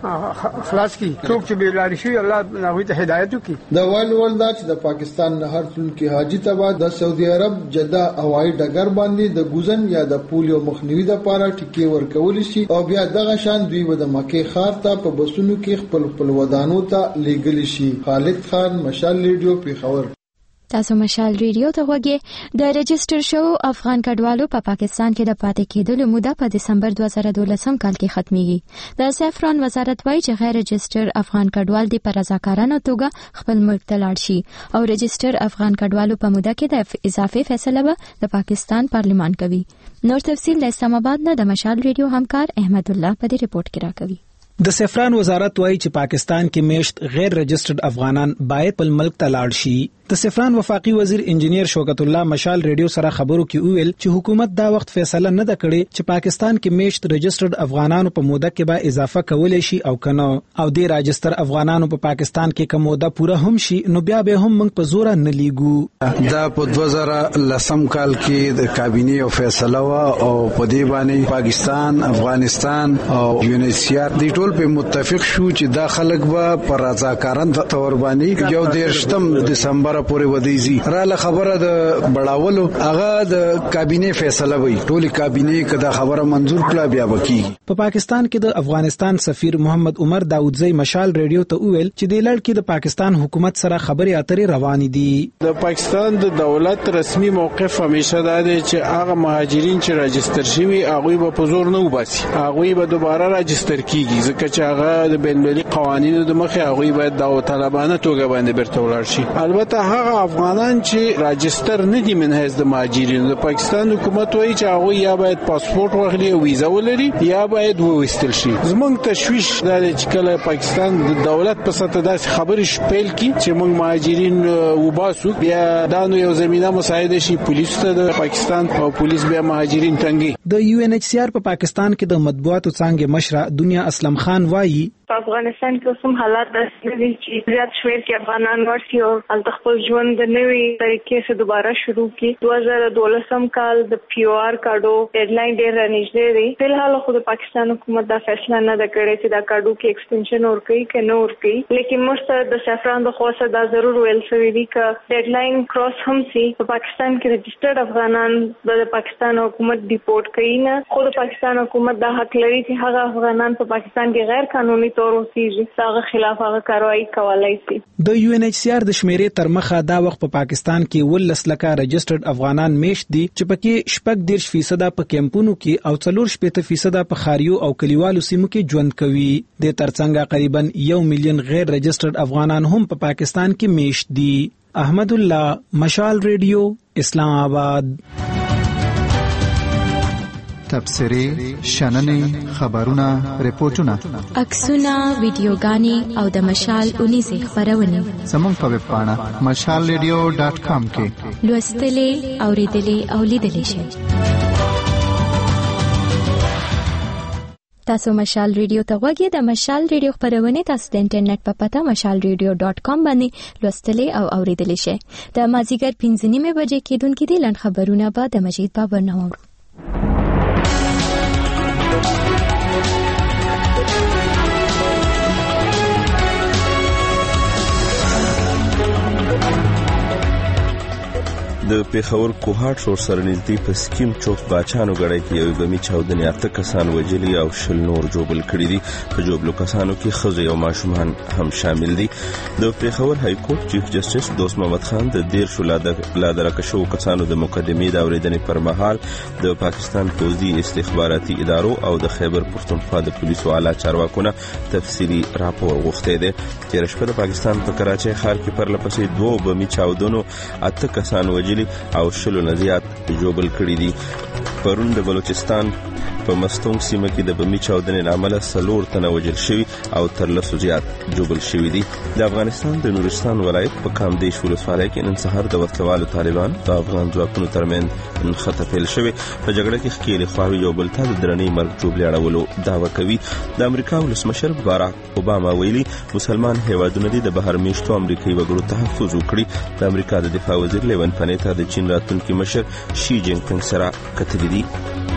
خلاص کی. څوک چې بیلاری شي الله هغه ته هدایت وکړي. د ولدا چې د پاکستان نه هر څول کې حاجی تبا د سعودي عرب جده هوایي ډګر باندې د ګوزن یا د پولیو مخنیوي لپاره ټیکې ورکول شي او بیا دغه شان دوی د مکه ښار ته په بسونو کې خپل ودانو ته لیږل شي. خالد خان مشال ریډیو پیښور. تاسو مشال ریډیو ته وګورئ. د رجستر شو افغان کډوالو په پاکستان کې د پاتې کېدلو موده په دسمبر 2012 کال کې ختميږي. د سافران وزارت وایي چې غیر رجستر افغان کډوال د پر رضاکارانه توګه خپل ملک ته لاړ شي او رجستر افغان کډوالو په موده کې د اضافي فیصله به د پاکستان پارلمان کوي. نور تفصیل د اسلام آباد نه د مشال ریډیو همکار احمد الله په دې ریپورت کې راکوي. د سفران وزارت وایي چې پاکستان کې میشت غیر رجسترډ افغانان باید په ملک ته لاړ شي. د سفران وفاقي وزیر انجینیر شوکت الله مشال ریډیو سره خبرو کې ویل چې حکومت دا وخت فیصله نه د کړې چې پاکستان کې میشت رجسترډ افغانانو په موده کې به اضافه کولای شي او کنه او د رجستر افغانانو په پاکستان کې کوم موده پوره هم شي نو بیا به هم موږ په زور نه لیګو. دا په 2010 کال کې د کابینه او فیصله وا او په دې باندې پاکستان، افغانستان او یونیسیار د ټول په متفق شو چې دا خلک به پر رضاکارانه تور باندې یو 13 دسمبر پورې ودیږي. را ل خبره د بڑاولو هغه د کابینه فیصله وي، ټول کابینه کدا خبره منظور کړه بیا وکي. په پاکستان کې د افغانستان سفیر محمد عمر داودزی مشال ریډیو ته ویل چې د لړ کې د پاکستان حکومت سره خبرې اترې روانې دي. د پاکستان د دولت رسمي موقف همیشه دا دی چې هغه مهاجرین چې راجستر شوي هغه به په زور نه وباسي، هغه به دوباره راجستر کیږي ځکه چې هغه د بین‌المللي قوانینو د مخې هغه باید داوطلبانه توګه باندې برته ولاړ شي. البته هغه افغانان چې راجستر نه دي من حیث د مهاجرینو، د پاکستان حکومت وایي چې هغه یا باید پاسپورت واخلي او ویزا ولري یا باید وویستل شي. زموږ تشویش دا دی چې کله پاکستان د دولت په سطح داسې خبرې شپیل کی چې موږ مهاجرین وباسو بیا دا نو یو زمينه مساعده شي پولیس ته د پاکستان او پولیس بیا مهاجرین تنګي. د یو ان ایچ سی آر په پاکستان کې د مطبوعاتو څنګه مشره دنیا اسلم خان وایي په افغانستان کې کوم حالات داسې دي چې زیات شمېر کې افغانان ورسي او هلته خپل ژوند د نوي طریقې سره دوباره شروع کړي. 2012 کال د پی او آر کارډو ډیډلاین ډېر رانږدې دی. فلحال خو د پاکستان حکومت دا فیصله نه ده کړې چې دا کارډو کې ایکسټنشن ورکړي که نه ورکړي، لیکن موږ ته د سفران د خوا څخه دا ضرور ویل شوي دي که ډیډلاین کراس هم سي په پاکستان کې رجسټرډ افغانان د پاکستان حکومت ډیپورټ کوي نه، خو د پاکستان حکومت دا حق لري چې هغه افغانان په پاکستان کې غیر قانوني د یو ان ایچ سی آر د شمیرې تر مخه دا وخت په پاکستان کې 10 لکه رجسټرډ افغانان میشت دي چې پکې 14% په کیمپونو کې او 4% په خاریو او کلیوالو سیمو کې ژوند کوي. د ترڅنګ قریبا 1 ملیون غیر رجسټرډ افغانان هم په پاکستان کې میشت دي. احمد الله مشال ریډیو اسلام آباد. تبصرې، شننې، خبرونه، ریپورتونه، عکسونه، ویډیوګانې او د مشال اونیزې خبرونه زموږ په ویب پاڼه mashalradio.com کې لوستلې، اوریدلې او لیدلې شئ. تاسو مشال ریډیو ته غوږی د مشال ریډیو خبرونه تاسو د انټرنیټ په پته mashalradio.com باندې لوستلی او اوریدلی شئ. د مازیګر 5:30 بجې کېدونکې دي لنډ خبرونه به د مجید بابر نوورو. د پیښور کوهاټ روډ سره نږدې په سکیم چوک باچانو غړی کې یو بمي چاودنې 8 کسان وژلي او 10 نور جوبل کړي دي. په جوبلو کسانو کې ښځې او ماشومان هم شامل دي. د پیښور های کورټ چیف جسټس دوست محمد خان د 13 لا درکشو کسانو د مقدمې د اوریدنې پر مهال د پاکستان پوځي استخباراتي ادارو او د خیبر پښتونخوا د پولیسو اعلی چارواکو تفصیلی راپور غوښته دي. تیر شپه د پاکستان په کراچۍ ښار کې پر لپسې 2 بمي چاودنو 8 کسان وژلي او 10 نه زیات جوبل کړي دي. پرون د بلوچستان په مستونګ سیمه کې د بمي چاودنې لامل 4 تنه وژل شوي او تر 10 زیات جوبل شوي دي. د افغانستان د نورستان ولایت په کامدیش ولسوالۍ کې نن سهار د وسلوالو طالبان د افغان ځواکونو ترمنځ نښته پیل شوې. په جګړه کې ښکېلې خواوې یو بل ته د درنې مرګ جوړې اړولو دعوه کوي. د امریکا ولسمشر باراک اوباما ویلي مسلمان هیوادونه د بهر میشتو امریکایي وګړو تحفظ وکړي. د امریکا د دفاع وزیر لیون پنیتا د چین راتلونکي مشر شي جین پینګ سره کتلي دي.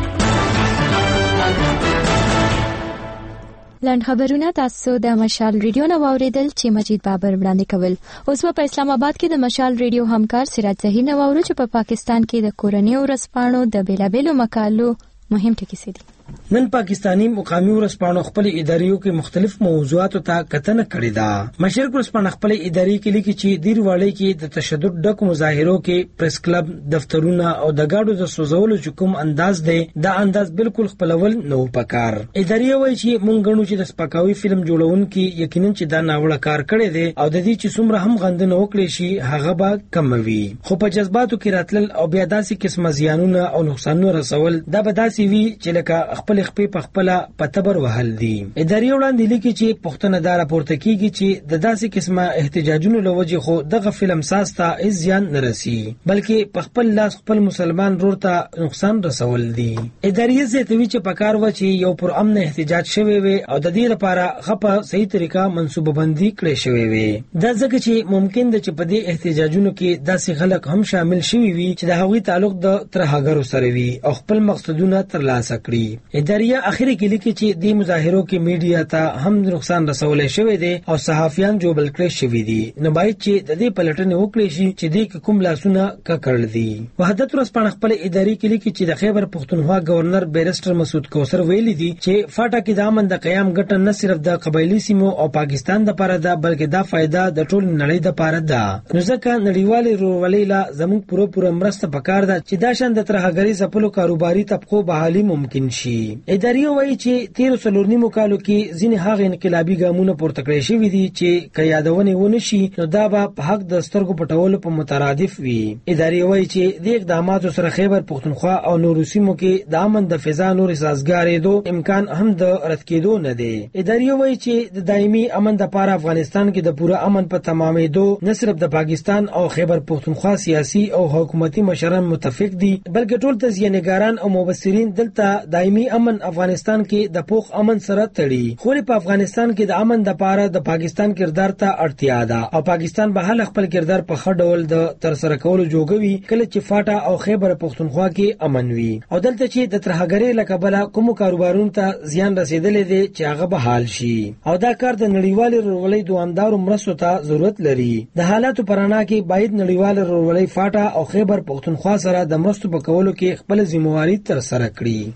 لنډ خبرونه تاسو د مشال ریډیو نو اوریدل چې مجید بابر وړاندې کول. اوس په اسلام آباد کې د مشال ریډیو همکار سراج ظهیر نو اورو چې په پاکستان کې د کورنۍ ورځپاڼو د بیلابېلو مقالو مهم ټکي سي دي. نن پاکستانی مقامی ورځپاڼو خپل اداریو کې مختلف موضوعاتو ته کتنه کړې ده. مشرق ورځپاڼه خپل اداري کې لیکي چې دیرواړی کې د تشدد ډک مظاهرو کې پریس کلب دفترونه او د گاډو د سوزولو کوم انداز دی دا انداز بالکل خپلول نو پکار. اداري وایي چې مونږ غنو چې د سپکاوي فلم جوړونکي یقینا چې دا ناوړه کار کړی دی او د دې چې څومره هم غندنه وکړي شي هغه به کموي. خو په جذباتو کې راتلل او بیا داسې قسمه زیانونه او نقصانونه رسول دا به داسې وي چې لکه خپل خپې په خپل پتبر وهل دي. اداري وړاندې لیکي چې پښتنه دار راپورته کیږي چې د داسې قسمه احتجاجونو لوجه خو دغه فلم ساز ته هیڅ زیان نه رسي بلکې په خپل لاس خپل مسلمان رور ته نقصان رسول دي. اداري زیاتوي چې پکار و چې یو پر امن احتجاج شوی وي او د دې لپاره غپه صحیح طریقه منصوبه بندي کړې شوی وي. دا ځکه چې ممکن ده چې په دې احتجاجونو کې داسې خلک هم شامل شوي وي چې د هغوی تعلق د ترهګرو سره وي او خپل مقصدونه ترلاسه کړي. اداري اخري کې لیکي چې د مظاهرو کې میډیا ته هم نقصان رسولای شوی دی او صحافیان جوړل کړی شوی دي. نو باید چې د دې پلټنې وکړي شي چې د کوم لاسونه ککړل دي. وحدت ورځپاڼه خپل اداري کې لیکي چې د خیبر پښتونخوا گورنر بیرسټر مسعود کوثر ویلي دي چې فاټا کې د امن د قیام ګټه نه صرف د قبایلی سیمو او پاکستان د لپاره ده بلکې دا فائدہ د ټول نړۍ د لپاره ده. نو ځکه نړیوال رورولۍ لا زموږ پوره مرسته پکار ده چې دا شان د ترهګری ځپلو کاروباري طبقو بحالي ممکن شي. اداري وایي چې 13 کالو کې ځینې هغه انقلابي ګامونه پورته کړی شوي دي چې که یادونه ونه شي نو دا به په حق د سترګو پټولو په مترادف وي. اداري وایي چې د اقداماتو سره خیبر پښتونخوا او نورو سیمو کې د امن د فضا نور سازګارېدو امکان هم د رد کېدو نه دی. اداري وایي چې د دایمي امن لپاره افغانستان کې د پوره امن په تمامېدو نه صرف د پاکستان او خیبر پښتونخوا سیاسي او حکومتي مشران متفق دي بلکې ټول تزیانګاران او مبصرین دلته دایمي امن افغانستان کې د پوخ امن سره تړي. خو په افغانستان کې د امن لپاره د پاکستان کردار ته اړتیا ده او پاکستان به هله خپل کردار په خړ ډول د تر سره کولو جوګوي کله چې فاټا او خیبر پښتونخوا کې امن وي او دلته چې د ترهګری لکبله کوم کاروبارونو ته زیان رسیدلې دي چې هغه به حل شي او دا کار د نړیوال رورولۍ دوامدار مرستو ته ضرورت لري. د حالاتو پرانا کې باید نړیوال رورولۍ فاټا او خیبر پښتونخوا سره د مرستو په کولو کې خپل ذمہواری تر سره کړي.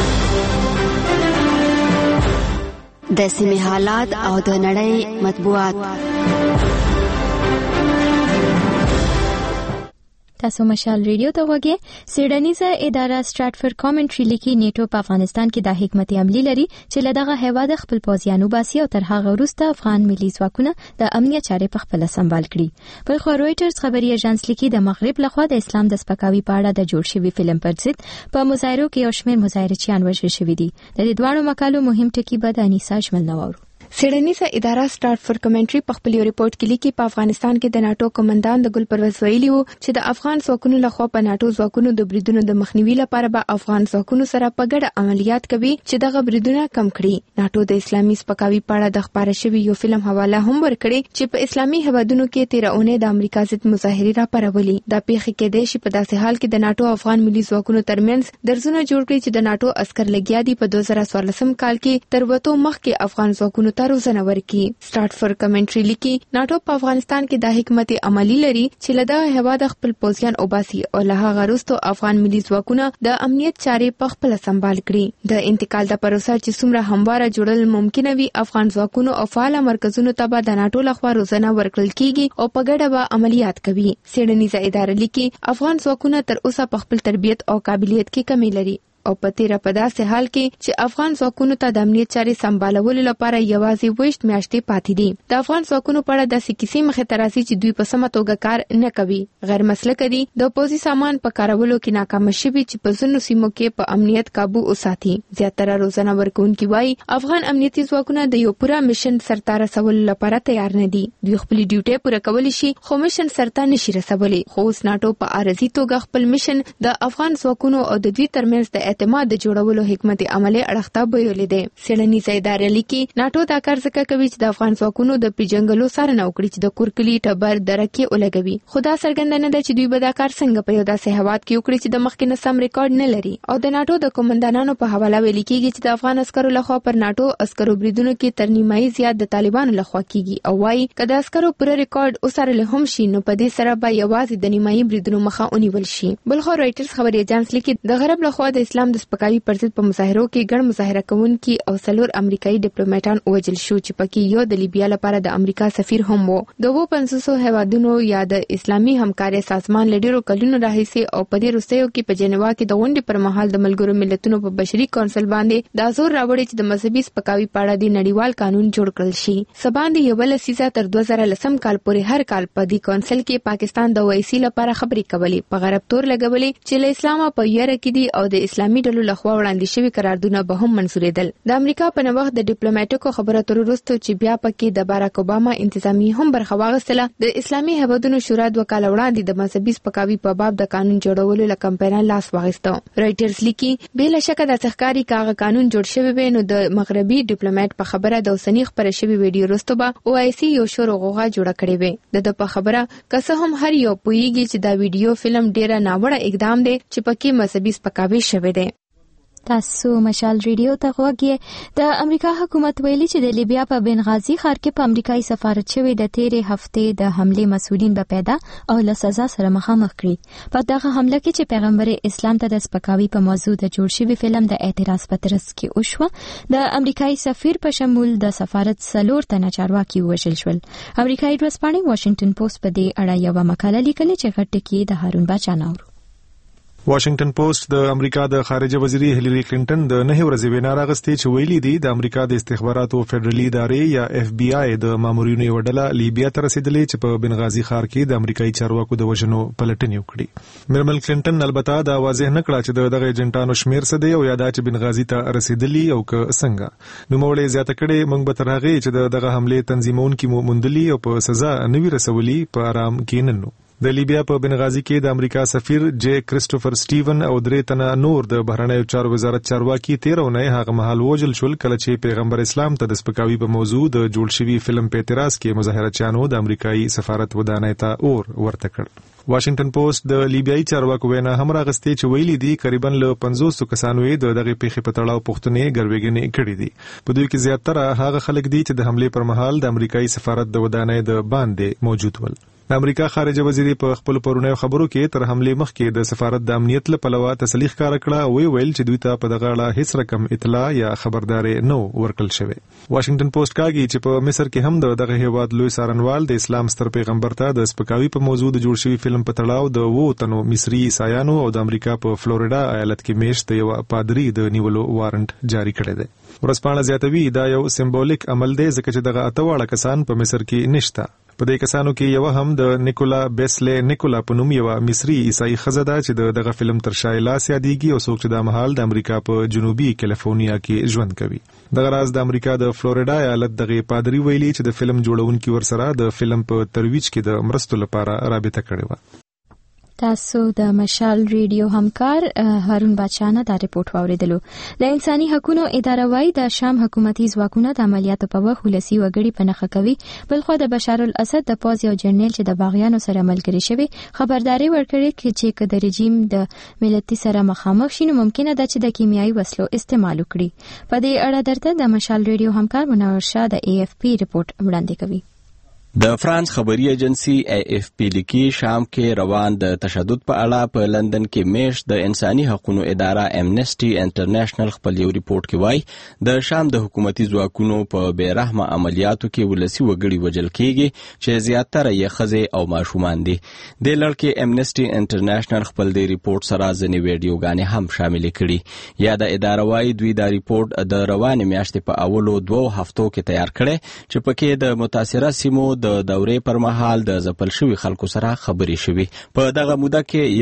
د سیمې حالات او د نړۍ مطبوعات. تاسو مشال ریډیو ته وګورئ. سیډنیزه اداره سټریټفورډ کامنټری لیکي نیټو په افغانستان کې د حکمت عملی لري چې لدغه هیواد خپل پوځیانو باسي او تر هغه وروسته افغان ملي ځواکونه د امنیت چارې په خپل سمبال کړي. په خو رويټرز خبري اژانس لیکي د مغرب لخوا د اسلام د سپکاوي په اړه د جوړ شوی فلم پر ضد په مظاهرو کې یو شمېر مظاهرچیان وژل شوي دي. د دې دوه مقالو مهم ټکي به د انیسا شمل نوورو. سیډنیزه اداره سٹارټ فور کمنټري په خپل ریپورت کې لیکي په افغانستان کې د ناتو کمانډان د ګل پرویز ویلي وو چې د افغان ځواکونو لخوا په ناتو ځواکونو د بریدونو د مخنیوي لپاره به افغان ځواکونو سره په ګډه عملیات کوي چې دغه بریدونه کم کړي. ناتو د اسلامي سپکاوي په اړه د خبره شوی یو فلم حواله هم ورکړي چې په اسلامي هیوادونو کې 13 اونۍ د امریکا ضد مظاهرې راپارولې. دا پیښې کېدای شي په داسې حال کې د ناتو افغان ملي ځواکونو ترمنځ درزونه جوړ کړي چې د ناتو عسكر لګیا دي په 2014 کال کې تر وته مخکې افغان ځواکونو ته روزنه ورکړي. سٹارټ فور کمنټري لیکي ناتو په افغانستان کې د حکمت عملی لري چې لدا هواد خپل پوځیان اوباسي او له هغه وروسته افغان ملي ځواکونه د امنیت چارې په خپل سمبال کړي. د انتقال د پروسه چې څومره همواره جوړل ممکن وي افغان ځواکونو او فعال مرکزونو ته به د ناتو لخوا روزنه ورکړل کیږي او په ګډه به عملیات کوي. سیډنیزه اداره لیکي افغان ځواکونه تر اوسه په خپل تربیت او قابلیت کې کمی لري او په تیره په داسې حال کې چې افغان ځواکونو ته د امنیت چارې سمبالولو لپاره یوازې 20 میاشتې پاتې دي. د افغان ځواکونو په اړه داسې کیسې مخې ته راځي چې دوی په سمه توګه کار نه کوي، غیر مسلکي دي، د پوځي سامان په کارولو کې ناکام شوي چې په ځینو سیمو کې په امنیت قابو وساتي. زیاتره روزنه ورکوونکي وایي افغان امنیتي ځواکونه د یو پوره میشن سرته رسولو لپاره تیار نه دي. دوی خپل ډیوټي پوره کولی شي خو میشن سرته نشي رسولی. خو اوس ناتو په عارضي توګه خپل میشن د افغان ځواکونو او د دوی ترمنځ د اعتماد د جوړولو حکمت عملی اړخته بیولې ده. سیډنیزه اداره لیکي ناتو دا کار ځکه کوي چې د افغان ځواکونو د پیجنګلو سره نه وکړي چې د کورکلی ټبر درکې ولګوي. خدا څرګنده نه ده چې دوی به دا کار څنګه په یو داسې هواد کې وکړي چې د مخکې سم ریکارډ نه لري. او د ناتو د کمانډانانو په حواله ویل کیږي چې د افغان عسکرو لخوا پر ناتو عسکرو بریدونو کې تر نیمایي زیات د طالبانو لخوا کیږي او وايي کله د عسکرو پر ریکارډ اوسره هم شي نو په دې سره به یوازې د نیمایي بریدونو مخه ونیول شي. بلخو رائټرز خبري اژانس لیکي د غرب لخوا د اسلام د سپکاوي پر ضد په مظاهرو کې ګڼ مظاهره کوونکي او 4 امریکایي ډیپلوماټان وژل شو چې پکې یو د لیبیا لپاره د امریکا سفیر هم وو. د 500 هیوادونو یا د اسلامي همکارۍ سازمان لډیرو کلونو راهیسي او په دې وروستیو کې په جنیوا کې د غونډې پر مهال د ملګرو ملتونو په بشري کونسل باندې د زور راوړي چې د مذهبي سپکاوي په اړه د نړیوال قانون جوړ کړل شي. سباندې یو لسیزه تر 2010 کال پورې هر کال په دې کونسل کې پاکستان د وایسي لپاره خبرې کولې په غرب تور لګولې چې له اسلامه په یره کې دي او د اسلامي ډلو لخوا وړاندې شوی قراردادونه به هم منسوریدل. د امریکا په نوښت د ډیپلوماټیکو خبرو اترو وروسته چې بیا پکې د باراک اوباما انتظامی هم برخه واغستله د اسلامي هیوادونو شورا 2 کال وړاندې د مذهبي سپکاوي په باب د قانون جوړولو لپاره کمپاین لاس واغسته. رائټرز لیکي بلا شک د څخکاری کاغه قانون جوړ شوی وي نو د مغربي ډیپلوماټ په خبره د اوسنی خبره شوی ویډیو وروسته به او آی سی یو شور غوغا جوړه کړې وي. د په خبره کسه هم هر یو پویږي چې دا ویډیو فلم ډیره ناوړه اقدام دی چې پکې مذهبي سپکاوي شوی دی. تاسو مشال ریډیو ته غوږی. د امریکا حکومت ویلي چې د لیبیا په بنغازي ښار کې په امریکایي سفارت شوی د تیرې هفتې د حمله مسؤلین به پیدا او له سزا سره مخامخ کړي. په دغه حمله کې چې پیغمبر اسلام ته د سپکاوي په موضوع د جوړ شوی فلم د اعتراض په ترڅ کې وشوه د امریکایي سفیر په شمول د سفارت 4 تنه چارواکي وژل شول. امریکایي ورځپاڼې واشنگټن پوسټ په دې اړه یو مقاله لیکلې چې غټ کې د هارون باچا نور. واشنگټن پوسټ د امریکا د خارجه وزیري هیلری کلینټن د 9 ورځې وینا راغستې چې ویلي دي د امریکا د استخباراتو فدرالي ادارې یا اف بی آی د مامورینو یو ډله لیبیا ته رسیدلې چې په بنغازي ښار کې د امریکایي چارواکو د وژنو پلټنې وکړي. میرمن کلینټن البته دا واضح نه کړه چې دغه ایجنټانو شمیر څه دی او یا دا چې بنغازي ته رسیدلی او که څنګه. نو موږ زیاته کړې موږ به تر هغه چې دغه حمله تنظیمونکي مو مندلي او په سزا نوي رسولي په آرام کې ننو. د لیبیا په بنغازي کې د امریکا سفیر جې کریسټوفر سټیون او 3 تنه نور د بهرنیو چارو وزارت چارواکي 13 اونۍ هغه مهال وژل شول کله چې پیغمبر اسلام ته د سپکاوي په موضوع د جوړ شوی فلم په اعتراض کې مظاهرچیانو د امریکایي سفارت ودانۍ ته اور ورته کړ. واشنگټن پوسټ د لیبیایي چارواکو وینا هم راغستې چې ویلي دي تقریبا له 500 کسانو یې دغه پیښې په تړاو پوښتنې ګروېږنې کړې دي. په دوی کې زیاتره هغه خلک دي چې د حمله پر مهال د امریکایي سفارت د ودانۍ د باندې موجود ول. د امریکا خارجه وزیري په خپل پرونیو خبرو کې تر حمله مخکې د سفارت د امنیت لپاره تسلیح کار کړه او ویل چې دوی ته په دغه اړه هیڅ رقم اطلاع یا خبرداري نه ورکړل شوی. واشنگټن پوسټ کاږي چې په مصر کې هم دغه هیواد لوی سارنوال د اسلام ستر پیغمبر ته د سپکاوي په موضوع د جوړ شوی فلم په تړاو د 2 تنو مصري عیسایانو او د امریکا په فلوریډا ایالت کې میشت یو پادری د نیولو وارنټ جاری کړی دی. ورځپاڼه زیاتوي دا یو سمبولیک عمل دی ځکه چې دغه 8 واړه کسان په مصر کې نشته. په دې کسانو کې یو هم د نیکولا بیسلې نیکولا په نوم یو مصري عیسائی ښځه ده چې دغه فلم تر شایلا سیادیږي او څوک چې د مهال د امریکا په جنوبي کیلیفورنیا کې ژوند کوي. دغه راز د امریکا د فلوریډا ایالت دغه پادری ویلي چې د فلم جوړونکو ورسره د فلم په ترویج کې د مرستو لپاره رابطه کړې و. تاسو د مشال ریډیو همکار هارون بادشاہ دا ریپورت واوریدلو. د انساني حقوقو اداره وايي د شام حکومتي ځواکونه د عملیاتو په وخت ولسی وګړي په نخښه کوي. بلخو د بشار الاسد د پوز یو جنرال چې د باغیانو سره ملګری شوی خبرداري ورکړي چې د رژیم د ملتي سره مخامخ شي نو ممکنه ده چې د کیمیاوي وسلو استعمال وکړي. په دې اړه درته د مشال ریډیو همکار منور شاه د AFP ریپورت وړاندې کوي. د فرانس خبري ایجنسی AFP لیکي شام کې روان د تشدد په اړه په لندن کې میشت د انساني حقوقو اداره امنسټي انټرنیشنل خپل یو ریپورت کې وایي د شام د حکومتي ځواکونو په بیرحمه عملیاتو کې ولسی وګړي وژل کیږي چې زیاتره یې ښځې او ماشومان دي. د لړکې امنسټي انټرنیشنل خپل د ریپورت سره ځینې ویډیوګانې هم شامل کړي. یا د اداره وایي دوی دا ریپورت د روانې میاشتې په اولو 2 هفتو کې تیار کړي چې پکې د متاثره سیمو د دورې پر مهال د ځپل شوي خلکو سره خبرې شوي. په دغه موده کې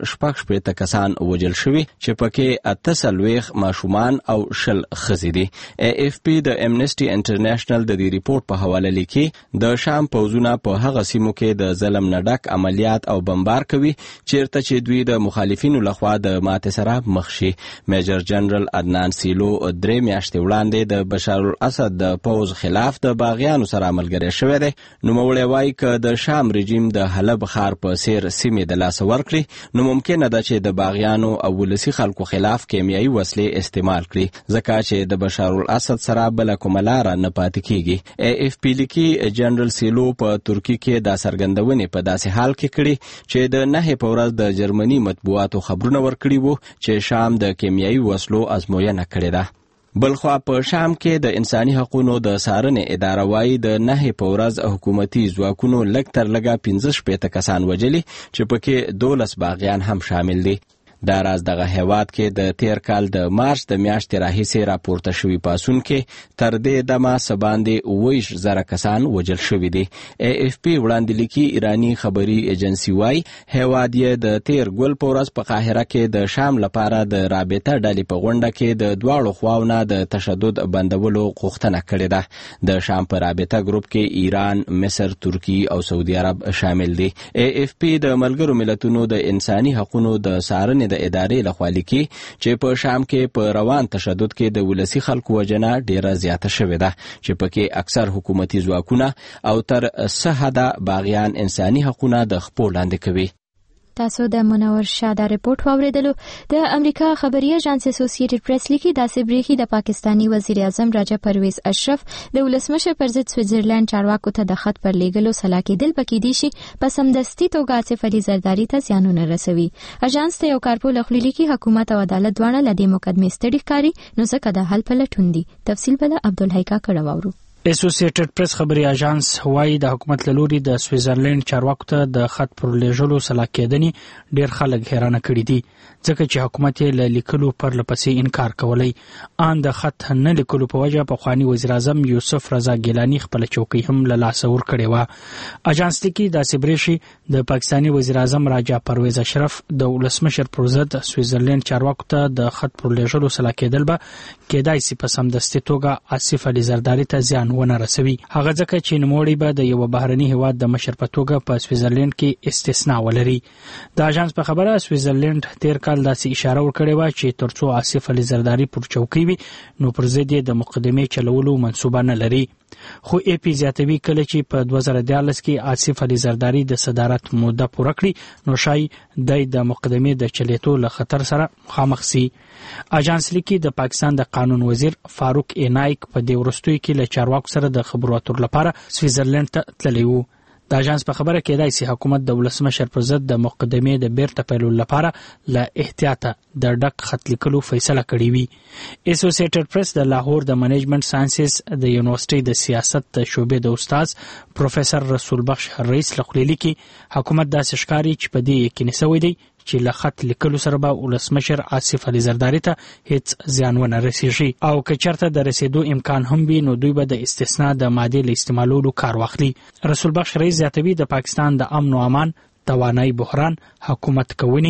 160 کسان وژل شوي چې پکې 48 ماشومان او 10 ښځې دي. AFP د امنسټي انټرنیشنل د دې ریپورت په حواله لیکي د شام پوځونه په هغه سیمو کې د ظلم نه ډک عملیات او بمبار کوي چیرته چې دوی د مخالفینو لخوا د ماتې سره مخ شي. میجر جنرال عدنان سیلو 3 میاشتې وړاندې د بشار الاسد د پوځ خلاف د باغیانو سره ملګری شوی دی. نوموړی وایي که د شام رژیم د حلب ښار په څیر سیمې د لاسه ورکړي نو ممکنه ده چې د باغیانو او ولسي خلکو خلاف کیمیاوي وسلې استعمال کړي ځکه چې د بشار الاسد سره بله کومه لاره نه پاتې کیږي. AFP لیکي جنرال سیلو په ترکیه کې دا څرګندونې په داسې حال کې کړي چې د 9 په ورځ د جرمني مطبوعاتو خبرونه ورکړي وو چې شام د کیمیاوي وسلو ازموینه کړې ده. بلخوا په شام کې د انساني حقوقو د څارنې اداره وايي د 9 په ورځ حکومتي ځواکونو لږ تر لږه 15 کسان وژلي چې پکې 12 باغیان هم شامل دي. دا راز دغه هیواد کې د تیر کال د مارچ د میاشتې راهیسې راپورته شوي پاسون کې تر دې دمه سباندې 20,000 کسان وژل شوي دي. AFP وړاندې لیکي ایرانی خبري ایجنسی وايي هیواد یې د تیر ګل په ورځ په قاهره کې د شام لپاره د رابطه ډلې په غونډه کې د دواړو خواوو د تشدد بندولو غوښتنه کړې ده. د شام په رابطه ګروپ کې ایران، مصر، ترکیه او سعودي عرب شامل دي. AFP د ملګرو ملتونو د انساني حقوقو د څارنې د ادارې لخوا لیکي چې په شام کې په روان تشدد کې د ولسی خلکو وژنه ډیره زیاته شوې ده چې پکې اکثر حکومتي ځواکونه او تر څه حده باغیان انساني حقوقونه د خپل لاندې کوي. تاسو د منور شاه دا ریپورت واوریدلو. د امریکا خبري ایجنسی اسوسییټډ پریس لیکي د سبریخي د پاکستانی وزیر اعظم راجا پرویز اشرف د ولسمشر پر ضد سویټزرلند چارواکو ته د خط پر لیږلو سلا کېدل پکې دي شي په سمدستي توګه آصف علي زرداری ته زیانونه رسوي. اژانس ته یو کارپول خپل لیکي حکومت او عدالت دواړه لدې مقدمې ستړي ښکاري نو ځکه د حل پلټون دي. تفصیل بل عبدالحیکا کړه واورو. اسوسییټډ پریس خبري اژانس وايي د حکومت له لوري د سویټزرلند چارواکو ته د خط پر لیږلو سلا کېدنې ډیر خلک حیرانه کړي دي ځکه چې حکومت یې له لیکلو پر لپسې انکار کولی. ان د خط نه لیکلو په وجه پخوانی وزیر اعظم یوسف رضا ګیلانی خپل چوکۍ هم له لاسه ورکړې وه. اژانس لیکي د سبریشي د پاکستانی وزیر اعظم راجا پرویز اشرف د ولسمشر پر ضد سویټزرلند چارواکو ته د خط پر لیږلو سلا کېدل به کېدای شي په سمدستي توګه آصف علي زرداری ته زیان ونه رسوي. هغه ځکه چې نوموړی به د یو بهرني هیواد د مشر په توګه په سویټزرلند کې استثناء ولري. د اژانس په خبره سویټزرلند تیر کال داسې اشاره ورکړې وه چې ترڅو آصف علي زرداری پر چوکۍ وي نو پر ضد یې د مقدمې چلولو منصوبه نه لري. خو AP زیاتوي کله چې په 2014 کې آصف علي زرداری د صدارت موده پوره کړي نو شاید د مقدمې د چلیدو له خطر سره مخامخ سي. اژانس لیکي د پاکستان د قانون وزیر فاروق اینایک په دې وروستیو کې له چارواکو سره د خبرو اترو لپاره سویټزرلند ته تللی و. د اژانس په خبره کېدای شي حکومت د ولسمشر پر ضد د مقدمې د بیرته پیلولو لپاره له احتیاطه د ډک خط لیکلو فیصله کړې وي. اسوسییټډ پریس د لاهور د منیجمنت ساينسز د یونیورسيټي د سیاست شعبې د استاد پروفیسور رسول بخش رئیس لخوا لیکي حکومت داسې ښکاري چې په دې یقیني شوی دی چې له خط لیکلو سره به ولسمشر آصف علي زرداری ته هیڅ زیان ونه رسیږي او که چېرته د رسیدو امکان هم وي نو دوی به د استثناء د مادې له استعمالولو کار واخلي. رسول بخش رئیس زیاتوي د پاکستان د امن او امان، توانایي بحران، حکومت کوونی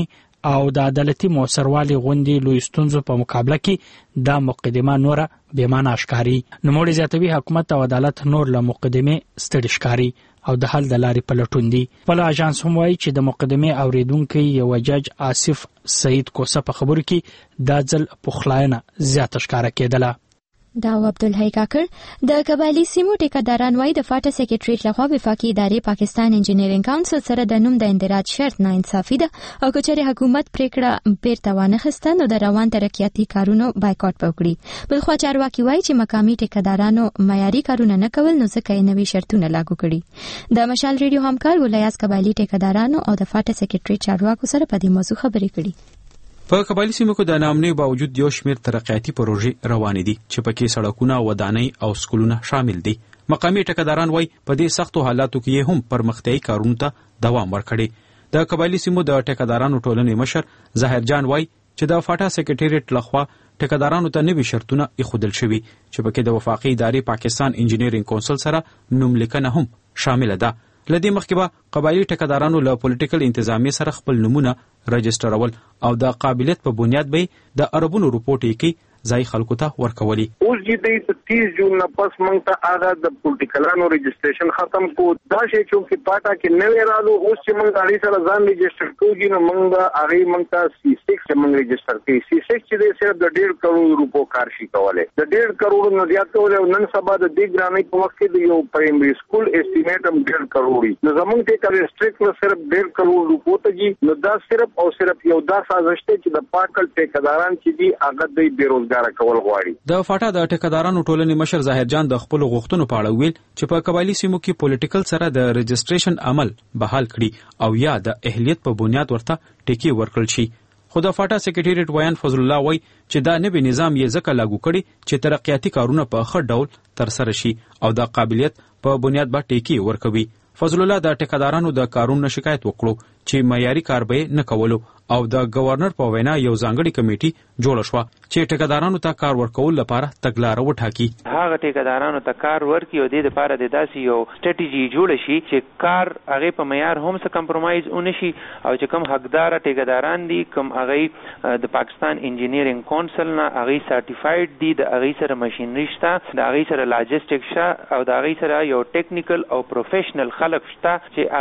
او د عدالتي موثروالي غونډې لوی ستونزو په مقابله کې دا مقدمه نوره بېمانه ښکاري. نوموړي زیاتوي حکومت او عدالت نور له مقدمې ستړي ښکاري او د حل د لارې په لټون دي. بل اژانس هم وایي چې د مقدمې اوریدونکي یو جج آصف سعید کوسه په خبرو کې دا ځل پخلاینه زیاته ښکاره کېدله. دا عبدالحی کاکړ د قبایلی سیمو ټیکداران وایي د فاټا سکریټریټ لخوا وفاقي ادارې پاکستان انجینرینګ کونسل سره د نوم د اندراج شرط ناانصافي ده او کچره حکومت پریکړه بیرته وانخسته نو د روان ترقیاتي کارونو بایکاټ وکړي. بلخوا چارواکي وایي چې مقامي ټیکدارانو معیاري کارونه نه کول نو ځکه یې نوي شرطونه لاګو کړي. د مشال ریډیو همکار ولایاس قبایلی ټیکدارانو او د فاټا سکریټریټ چارواکو سره په دې موضوع خبرې کړي. په قبایلی سیمو کې د ناامنۍ باوجود یو شمېر ترقیاتي پروژې روانې دي چې پکې سړکونه، ودانۍ او سکولونه شامل دي. مقامي ټیکداران وایي په دې سختو حالاتو کې هم پرمختیایي کارونو ته دوام ورکړي. د قبایلی سیمو د ټیکدارانو ټولنې مشر ظاهر جان وایي چې د فاټا سکریټریټ لخوا ټیکدارانو ته نوي شرطونه ایښودل شوي چې پکې د وفاقي ادارې پاکستان انجینرینګ کونسل سره نوملیکنه هم شامله ده. لدې مخکې به قبایلی ټیکدارانو له پولیټیکل انتظامیې سره خپل نمونه رجسټرول او د قابلیت په بنیاد به د اربونو رپورټ یې کوي ځای خلکو ته ورکولي. اوس چې 30 جون نه پس موږ ته هغه د پولیټیکلانو رجسټریشن ختم کو. دا شی چې پاټا کې نوې رالو اوس چې موږ اړې سره ځان رجسټر کوو نو موږ هغه موږ ته C6 چې موږ رجسټر کوي. C6 چې صرف د 1.5 کروڑ روپو کار شي کولای. د 1.5 کروڑ نه زیات کولای. نن سبا د دې ګرانۍ په وخت کې د یو پرایمري سکول اسټیمیټ هم 1.5 کروڑ دی. نو زموږ ته ریسټریکټ صرف 1.5 کروڑ روپو ته دي. نو دا صرف او صرف یو دا سازش ته چې د پاکل ټیکداران چې دي هغه د بیروزګار کول غواړي. د فاټا د ټیکدارانو ټولنې مشر ظاهر جان د خپل غوښتنو په اړه ویل چې په قبایلی سیمو کې پولیټیکل سره د رجسټریشن عمل بحال کړي او یا د اهلیت په بنیاد ورته ټیکي ورکړل شي. خو د فاټا سکریټریټ ویان فضل الله وایي چې دا نوی نظام یې ځکه لاګو کړي چې ترقیاتي کارونه په ښه ډول ترسره شي او د قابلیت په بنیاد به ټیکي ورکوي. فضل الله د ټیکدارانو د کارونو شکایت وکړو چې معیاري کار به نه کولو او د گورنر په وینا یو ځانګړي کمیټي جوړ شو چې ټیکدارانو ته کار ورکول لپاره تګلارې وټاکي. هغه ټیکدارانو ته کار ورکي او د لپاره د داسې یو سټریټیجی جوړ شي چې کار هغه په معیار هم څه کمپرمایز ونشي او چې کوم حقدار ټیکداران دي کوم هغه د پاکستان انجینرینګ کونسل نه هغه سرټیفاید دي د هغه سره ماشینری شته د هغه سره لاجستیک شته او د هغه سره یو ټیکنیکل او پروفیشنل خلک شته چې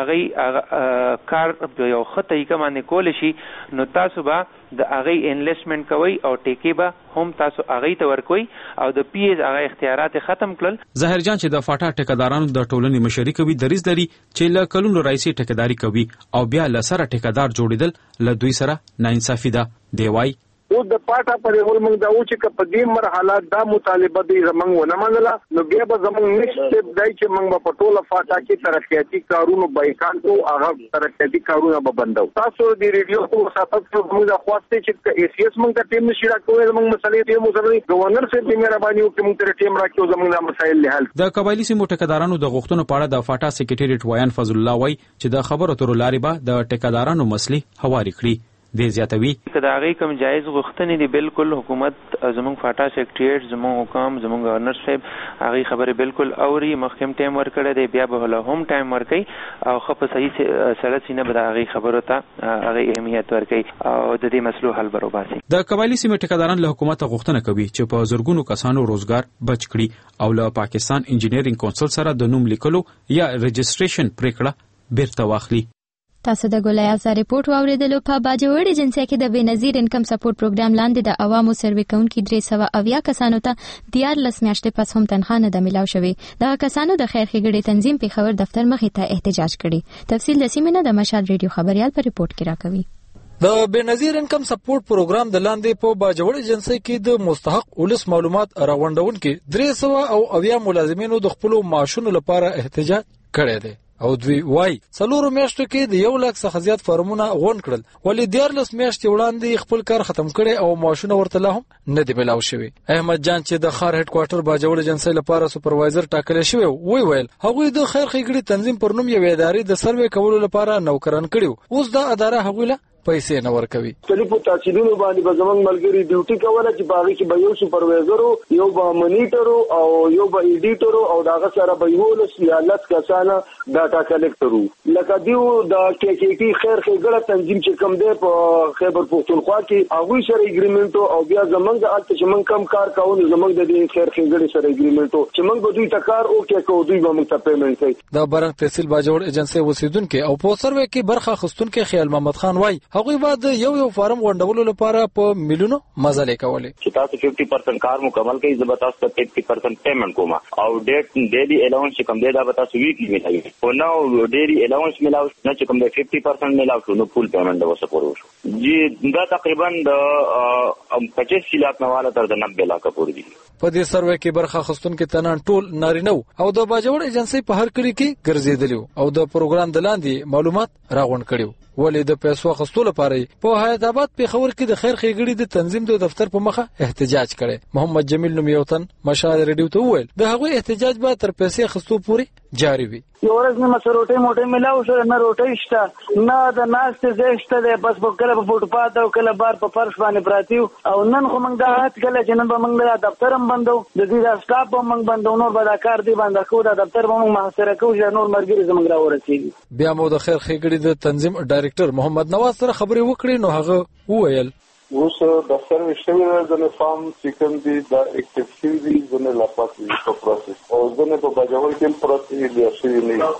هغه کار یو ښه طریقه باندې کول شي. نو تاسو به د هغه انویسټمنٹ کوي او ټیکي به هم تاسو هغه ته ورکوي او د پی ایز هغه اختیارات ختم کړل. ظاهر جان چې د فاټا ټیکدارانو د ټولنې مشري کوي دریز لري چې له کلونو راځي ټیکداري کوي او بیا له سره ټیکدار جوړیدل له دوی سره ناانصافي ده. دی وای او د پاټا پر هول موږ دا و چې په دې مرحله دا مطالبه دی زمونږ ونه منله نو بیا به زمونږ نشته دای چې موږ په ټوله فاټا کې ترقیاتي کارونو بایکاټ او هغه ترقیاتي کارونه به بندو. تاسو د ریډیو په وساتت موږ د خواسته چې ایس موږ ته ټیم نشي راکوي زمونږ مسلې ته موږ سره گورنر سره دې مهرباني وکړي موږ ته ټیم راکوي زمونږ د مسایل له حل. د قبایلی سیمو ټیکدارانو د غوښتنو په اړه د فاټا سکریټریټ ویان فضل الله وای چې د خبرو تر لارې به د ټیکدارانو مسلې هواري کړي. د زیاتوي کدا هغه کوم جایز غوښتنې دي بالکل حکومت زموږ فاټا سکریټریټ زموږ حکام زموږ گورنر صاحب هغه خبره بالکل اوري مخکم ټایم ورکړه دی بیا به له هم ټایم ورکي او خو صحیح سره سینه به هغه خبره ته هغه اهمیت ورکي او د دې مسلو حل برابرسي. د قبایلی سیمو ټیکداران له حکومت غوښتنه کوي چې په زرګونو کسانو روزګار بچ کړي او له پاکستان انجینرینګ کونسل سره د نوم لیکلو یا رجسټریشن پریکړه بیرته واخلي. تاسو د ګولایاز ریپورت واوریدلو. په باجوړ ایجنسی کې د بنظیر انکم سپورټ پروګرام لاندې د عوامو سروې کوونکي 380 کسانو ته 14 میاشتې پس هم تنخواه نه د ملاو شوی. د کسانو د خیر ښېګړې تنظیم په خبر دفتر مخې ته احتجاج کړي. تفصیل د سیمینه د مشال ریډیو خبريال په ریپورت کې راکوي. د بنظیر انکم سپورټ پروګرام د لاندې په باجوړ ایجنسی کې د مستحق ولس معلومات راغونډونکو 380 ملازمینو د خپل معاشونو لپاره احتجاج کړی دی او دوی وای څلورو میاشتو کې د 1 لک څخه زیات فارمونه غونډ کړل ولې 14 میاشتې وړاندې خپل کار ختم کړي او معاشونه ورته لا هم نه دی ملاو شوی. احمد جان چې د خار هډ کوارټر باجوړ ایجنسی لپاره سپروایزر ټاکل شوی ویل هغوی د خیر ښېګړې تنظیم پر نوم یو ادارې د سروې کولو لپاره نوکران کړیو. اوس دا اداره هغوی له پیسې نه ورکوي. مختلفو تحصیلونو باندې به زمونږ ملګري ډیوټي کوله چې باغی کې به یو سپروایزر یو به مانیټر او یو به ایډیټر او داغه سره به یو لسیالت کسانه ډاټا کلیکټر لکه دیو د KKT خیر خېګړه تنظیم چې کوم دی په خیبر پختونخوا کې هغه سره اګریمنټ او بیا زمونږ د الته چې مونږ کم کار کوو زمونږ د دې خیر خېګړه سره اګریمنټ چې مونږ به دوی تکار او کې کوو دوی به مونږ ته پیمنټ کوي. د برنګ تحصیل باجوړ ایجنسی اوسیدونکو او په سروې کې برخه خستونکو خیال محمد خان وای هغه بعد یو فارم غونډولو لپاره په میلیونو مزلې کولې چې تاسو 50% کار مکمل کړئ زه به تاسو ته 50% پیمنٹ کوم او ډیلی الاونس چې کوم دی دا به تاسو ویکلی ملایي او نو ډیلی الاونس ملاو نه چې کوم دی 50% ملاو شو نو فول پیمنٹ به وسه پورو شو جی دا تقریبا د 25 لک نواله تر د 90 لک پورې دي. په دې سروې کې برخه خستونکو تنان ټول نارینه او د باجوړ ایجنسی په هر کلی کې ګرځیدلی او د پروګرام د لاندې معلومات راغونډ کړي ولې د پیسو اخیستلو لپاره په حیات آباد پیښور کې د خیر خېګړې د تنظیم د دفتر په مخه احتجاج کړي. محمد جمیل نومیوتن مشال ریډیو ته وویل د هغه احتجاج به تر پیسې اخیستو پورې جاری وي. یو ورځ نه مسروټه موټه ملاو شو نه روټه شته نه د ناشته زشته ده بس په کله په فوټپات او کله بار په فرش باندې پراتیو او نن خو موږ د هات کله چې نن به موږ د دفتر هم بندو د دې د سټاپ هم موږ بندو نور به دا کار دی باندې خو د دفتر به موږ محاصره کوو چې نور مرګري زموږ راورسیږي. بیا مو د خیر خېګړې د تنظیم ډایریکټر محمد نواز سره خبرې وکړې نو هغه وویل اوس د سروې شوی د فارم چې کوم دي د اکټیویټي دي زنه لاپاتې په پروسس او زنه په باجوړ کې پروسس دی شوی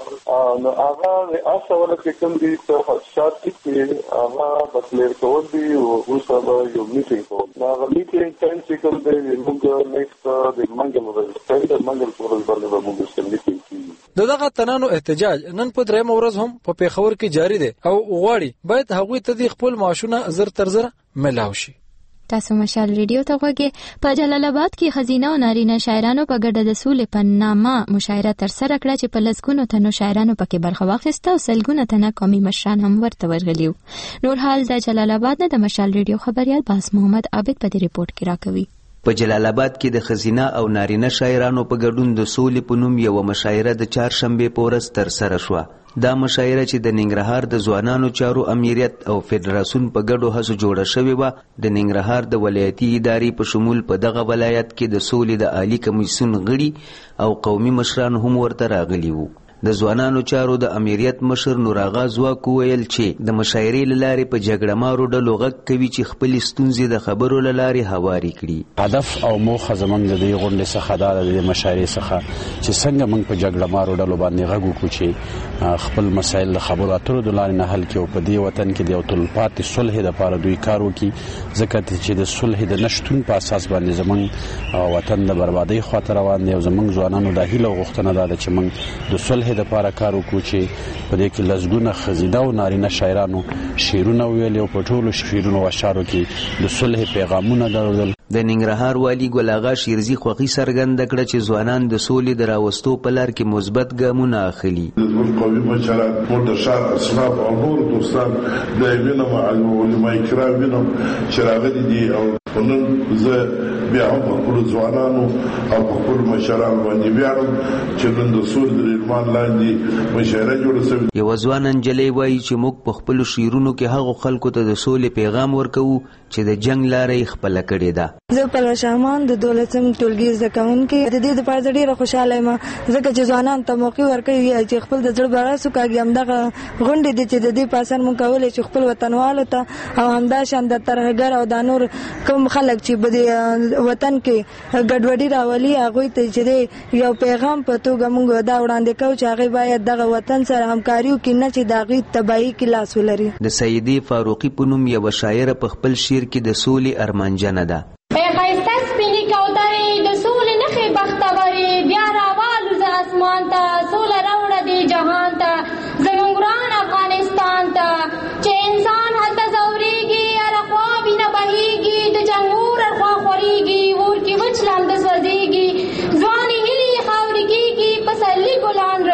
نه نو هغه اصل کې کوم دي په شات کې هغه بسلر کول دي او اوس هغه یو میټینګ کوي نو هغه میټینګ ټایم چې کوم دی موږ نیکسټ د منګل ورځ منګل پورز باندې موږ څه میټینګ کوي. دغه تنانو احتجاج نن په درېم ورځ هم په پیښور کې جاری دی او غواړي باید هغوی ته د خپل معاشونه زر تر زر ملاو شي. تاسو مشال ریډیو ته غوږی په جلال آباد کې خزینه او نارینه شاعرانو په ګډه د سولې په نامه مشاعره تر سره کړه چې په لسګونو تنو شاعرانو پکې برخه واخیسته او سلګونه تنه قومي مشران هم ورته ورغلیو. نور حال د جلال آباد نه د مشال ریډیو خبريال باس محمد عابد په دې ریپورت کې راکوي. په جلال آباد کې د خزینه او نارینه شاعرانو په ګډون د سولې په نوم یو مشاعره د چهارشنبه په ورځ تر سره شوه. دا مشاعره چې د ننګرهار د ځوانانو چارو امریت او فدراسیون په ګډو هڅو جوړه شوې و د ننګرهار د ولایتي ادارې په شمول په دغه ولایت کې د سولې د عالی کمیسیون غړي او قومي مشران هم ورته راغلي وو. د ځوانانو چارو د امریت مشر نور آغا ځواک ویل چې د مشاعرې لارې په جګړه مارو ډلو غږ کوي چې خپل ستونزې د خبرو لارې هواري کړي. هدف او موخه زمونږ د دې غونډې څخه د مشاعرې څخه چې څنګه موږ په جګړه مارو ډلو باندې غږ وکړو چې خپل مسایل د خبرو اترو د لارې نه حل کړي او په دې وطن کې د یو تلپاتې صلح لپاره دوی کار وکړي ځکه چې د صلح د نشټون په اساس باندې زمونږ وطن د بربادۍ خواته روان دی او زمونږ ځوانانو د هیله غوښتنه ده چې موږ د صلح د لپاره کار وکړو چې په دې کې لسګونه خزیده او نارینه شاعرانو شعرونه ویل او په ټولو شعرونو او اشعارو کې د صلح پیغامونه درلودل. د ننګرهار والی ګل آغا شیرزي خوښي څرګنده کړه چې ځوانان د سولې د راوستو په لار کې مثبت ګامونه اخلي. د قومي مشران د شار اصحاب او نور دوستان د وینم او علماء کرام وینم چې راغلي دي او نن زه بیا هم په خپلو ځوانانو او په خپلو مشرانو باندې ویاړم چې نن د سولې د ریلمان لاندې مشاعره جوړه شوې. یوه ځوان نجلۍ وایي چې موږ په خپلو شعرونو کې هغو خلکو ته د سولې پیغام ورکوو چې د جنگ لاره یې خپله کړې ده. زه پلوه شهمان د 12م ټولګي زده کوونکې د دې لپاره ډېره خوشحاله یم ځکه چې ځوانانو ته موقع ورکوي چې خپل د زړه بړاس وکاږي. همدغه غونډې دي چې د دې په اثر موږ کولی چې خپل وطنوالو ته او همداشان د ترهګر او د نور کوم خلک چې په دې وطن کې ګډوډي راولي هغوی ته چې یو پیغام په توګه موږ دا وړاندې کوو چې هغوی باید دغه وطن سره همکاري وکړي نه چې د هغوی تباهي کې لاس ولري. د سیدې فاروقي په نوم یوه شاعره په خپل شعر کې د سولې ارمانجنه ده. ښایسته سپینې کوترې د سولې نښې بختورې بیا راوالوزه اسمان ته سوله راوړه دې جهان ته زموږ ګران افغانستان ته چې انسان هلته ځورېږي هره خوا وینه بهېږي د جنګ اور هر خوا خورېږي اور کې وچ لانده سوځېږي ځوانې هیلې خاورې کېږي پسرلي ګلان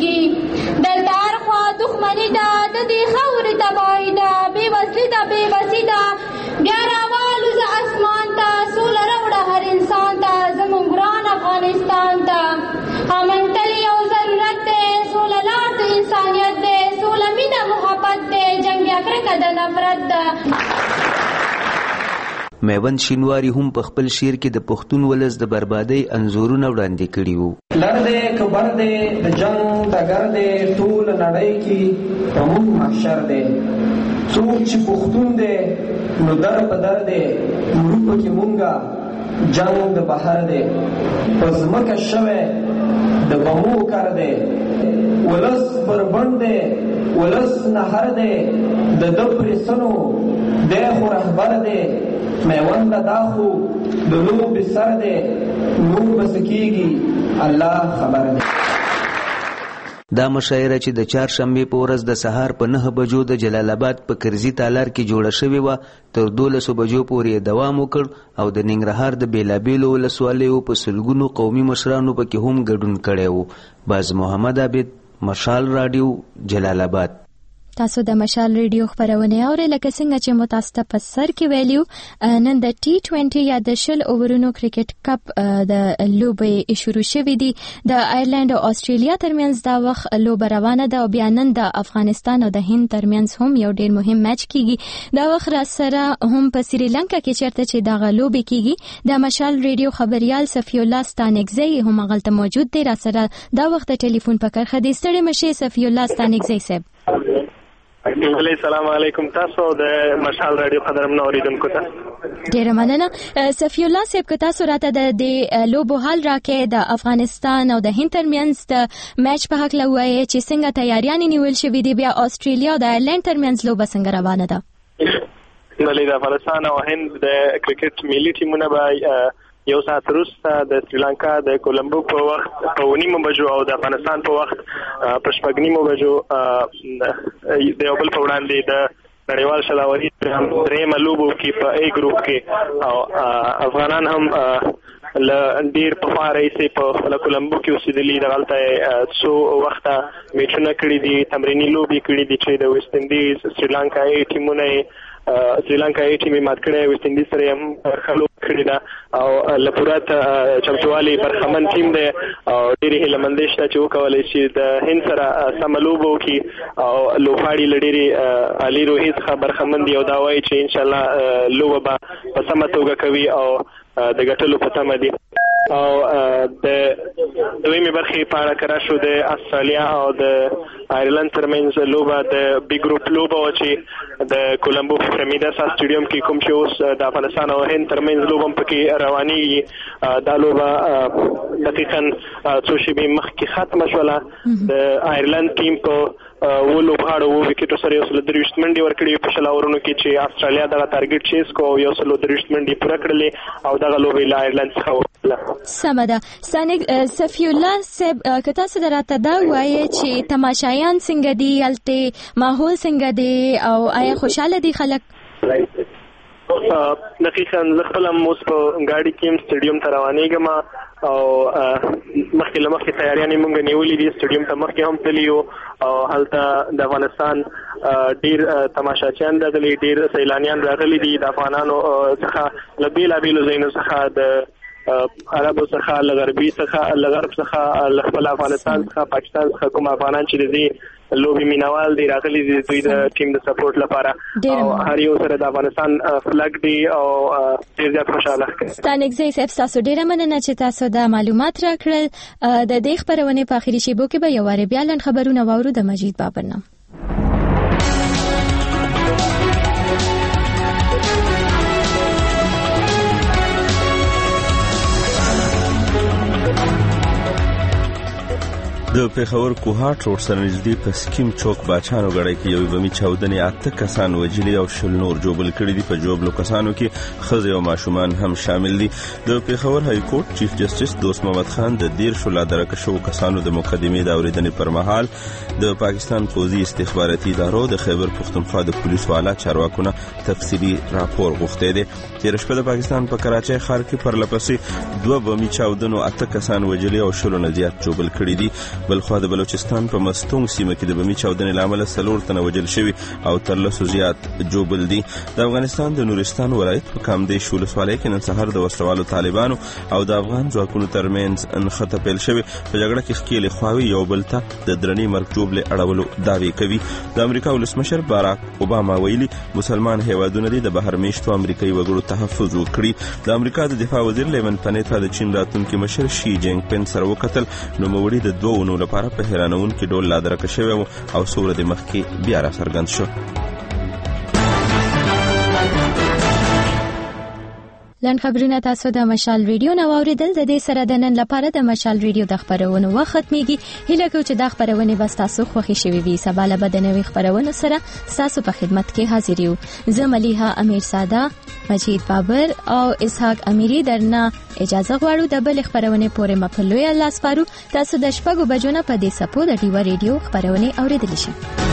رژېږي دلته هر خوا دښمني ده د دې خاورې تباهي ده بېوزلي ده بېبسي ده بیا راوالوزه اسمان ته سوله راوړه هر انسان ته زموږ ګران افغانستان ته امن تل یو ضرورت دی سوله لار د انسانیت دی سوله مینه محبت دی جنګ بیا کرکه د نفرت ده. میوند شینواری هم په خپل شعر کې د پښتون ولس د بربادۍ انځورونه وړاندې کړي وو. لر دې کبر دې د جنگ ډګر دې ټول نړۍ کې زموږ محشر دې څوک چې پښتون دې نو در په در دې مړو پکې مونږه جنگ د بهر دې په ځمکه شوی د بمو کار دې ولس بربند دې ولس نهر دې د ده پرېسنو دی خو رهبر دې میوند دا خو د لوبې سر دی نور به څه کېږي الله خبر دی. دا مشاعره چې د چهارشنبې په ورځ د سهار په 9 بجو د جلال آباد په کرزي تالار کې جوړه شوې وه تر 12 بجو پورې دوام وکړ او د ننګرهار د بېلابېلو ولسوالیو په سلګونو قومي مشرانو پکې هم ګډون کړی و. باز محمد عابد، مشال راډیو، جلال آباد. تاسو د مشال ریډیو خبرونه اورئ. لکه څنګه چې متاسفه په سر کې ویلیو، نن د T20 یا د 20 اوورونو کرکټ کپ د لوبې شروع شوې دي. د آیرلند او استرالیا ترمنځ دا وخت لوبه روانه ده او بیا نن د افغانستان او د هند ترمنځ هم یو ډیر مهم میچ کیږي. دا وخت را سره هم په سریلانکا کې چیرته چې دا لوبې کیږي د مشال ریډیو خبريال صفی الله ستانکزی هم غلطه موجود دی. را سره دا وخت ټلیفون په کرخه دي. ستړي مشه صفی الله ستانکزی صاحب. السلام علیکم. تاسو د مشال رادیو قدرمن اوریدونکو ته ډیره مننه. صفی الله صاحب، که تاسو راته د لوبو حال راکې د افغانستان او د هند ترمنځ د میچ په حق لوي چې څنګه تیاریانې نیول شوې دي، بیا استرالیا او د آیرلند ترمنځ لوبه څنګه روانه ده؟ د افغانستان او هند د کرکټ ملي ټیمونه به یو ساعت وروسته د سریلانکا د کولمبو په وخت په 9 بجو او د افغانستان په وخت په 9 بجو د یو بل په وړاندې د نړیوال شلاوري درېیم لوبو کې په A ګروپ کې او افغانان هم ډیر په فارایسي په کولمبو کې اوسېدلي. دغلته څو وخته میچونه کړي دي، تمرینی لوبي کړي دي چې د ویسټ انډیز سریلانکا ټیمونه سریلانکا ټیم مات کړی، ویسټ انډیز سره هم خلو کړی دا او لپورات چمچوالي برخمن ټیم دی او ډېری هیلمندې شته چې وکولای شي د هند سره سم لوبو کې او لوبغاړي لډيري علي روحي څخه برخمن دی او دا وایي چې ان شاء الله لوبه به په سمه توګه کوي او د ګټلو په تمه دي. او د دویمه برخه په اړه کرا شو د استرالیا او د آیرلند ترمنځ لوبه د بي ګروپ لوبه چې د کولمبو فرمیدا سټیډیم کې کوم چې اوس د افغانستان او هند ترمنځ لوبه پکې رواني دا لوبه دقیقاً څو شېبې مخکې ختمه شوله. د آیرلند ټیم په ولوبغاړو وکټو سره 123 منډي ورکړي په شلاورونو کې چې استرالیا دغه ټارګټ چیز کو 123 منډي پوره کړلې او دغه لوبې له آیرلند څخه وکړه. سمه ده. صفی الله صاحب، که تاسو درته دا وایي چې تماشایان څنګه دي، هلته ماحول څنګه دی او آیا خوشاله دي خلک؟ دقیقاً زه خپل اوس په ګاډي کې سټیډیم ته روانېږم او مخکې له مخکې تیاریانې موږ نیولې دي. سټیډیم ته مخکې هم تللي یو او هلته د افغانستان ډېر تماشاچیان راغلي، ډېر سیلانیان راغلي دي د افغانانو څخه له بېلابېلو ځایونو څخه د عربو څخه له غربي څخه له غرب څخه له خپل افغانستان څخه پاکستان څخه کوم افغانان چې دي لوبي مینوال دي راغلي دي دوی د ټیم د سپورټ لپاره او هر یو سره د افغانستان فلګ دی او ډېر زیات خوشاله ښکاري. ستانکزی صاحب، تاسو ډېره مننه چې تاسو دا معلومات راکړل. د دې خبرونه په اخري شیبو کې به یو واره بیا لن خبرونه واورو د مجید بابرنه. د پیښور کوهاټ روډ سره نږدې په سکیم چوک باچانو غړی کې یو بمي چاودنې 8 کسان وژلي او 10 نور جوبل کړي دي. په جوبلو کسانو کې ښځې او ماشومان هم شامل دي. د پیښور های کورټ چیف جسټس دوست محمد خان د 13 لا درکه شو کسانو د مقدمې د اوریدنې پر مهال د پاکستان پوځي استخباراتي ادارو د خیبر پختونخوا د پولیسو اعلی چارواکو تفصیلي راپور غوښته دي. تیر شپه د پاکستان په کراچۍ ښار کې پرلپسې 2 بمي چاودنو 8 کسان وژلي او 10 نه زیات جوبل کړي دي. بلخوا د بلوچستان په مستونګ سیمه کې د بمي چاودنې لامل 4 تنه وژل شوي او تر 200 زیات جوبل دي. د افغانستان د نورستان ولایت په کامدیش ولسوالۍ کې نن سهار د وسلوالو طالبانو او د افغان ځواکونو ترمنځ انخته پیل شوی. په جګړه کې ښکېلې خواوې یو بل ته د درنې مرګ جوبلې اړولو دعوې کوي. د امریکا ولسمشر باراک اوباما ویلي مسلمان هیوادونه دي د بهر میشتو امریکایي وګړو تحفظ وکړي. د امریکا د دفاع وزیر لیمن پنیتا د چین راتلونکي مشر شي جینګ پین سره وکتل. نوموړي د 2 اونو لپاره په حیرانونکي ډول لادرکه شوی او څو ورځې مخکې بیا راڅرګند شو. لن خبرونه تاسو د مشال ریډیو نو اوریدل. د دې سره د نن لپاره د مشال ریډیو د خبرونو وخت ختميږي. هیله کوم چې د خبرونه بس تاسو خوښی شوي وي. سبا له بدنوي خبرونو سره تاسو په خدمت کې حاضر یو. زه ملیحه امیر ساده، مجید بابر او اسحاق امیری درنه اجازه غواړو. د بل خبرونه پورې مپلوي الله سپارو. تاسو د شپږو بجو نه په دې سپو د ډیوا ریډیو خبرونه اوریدل شي.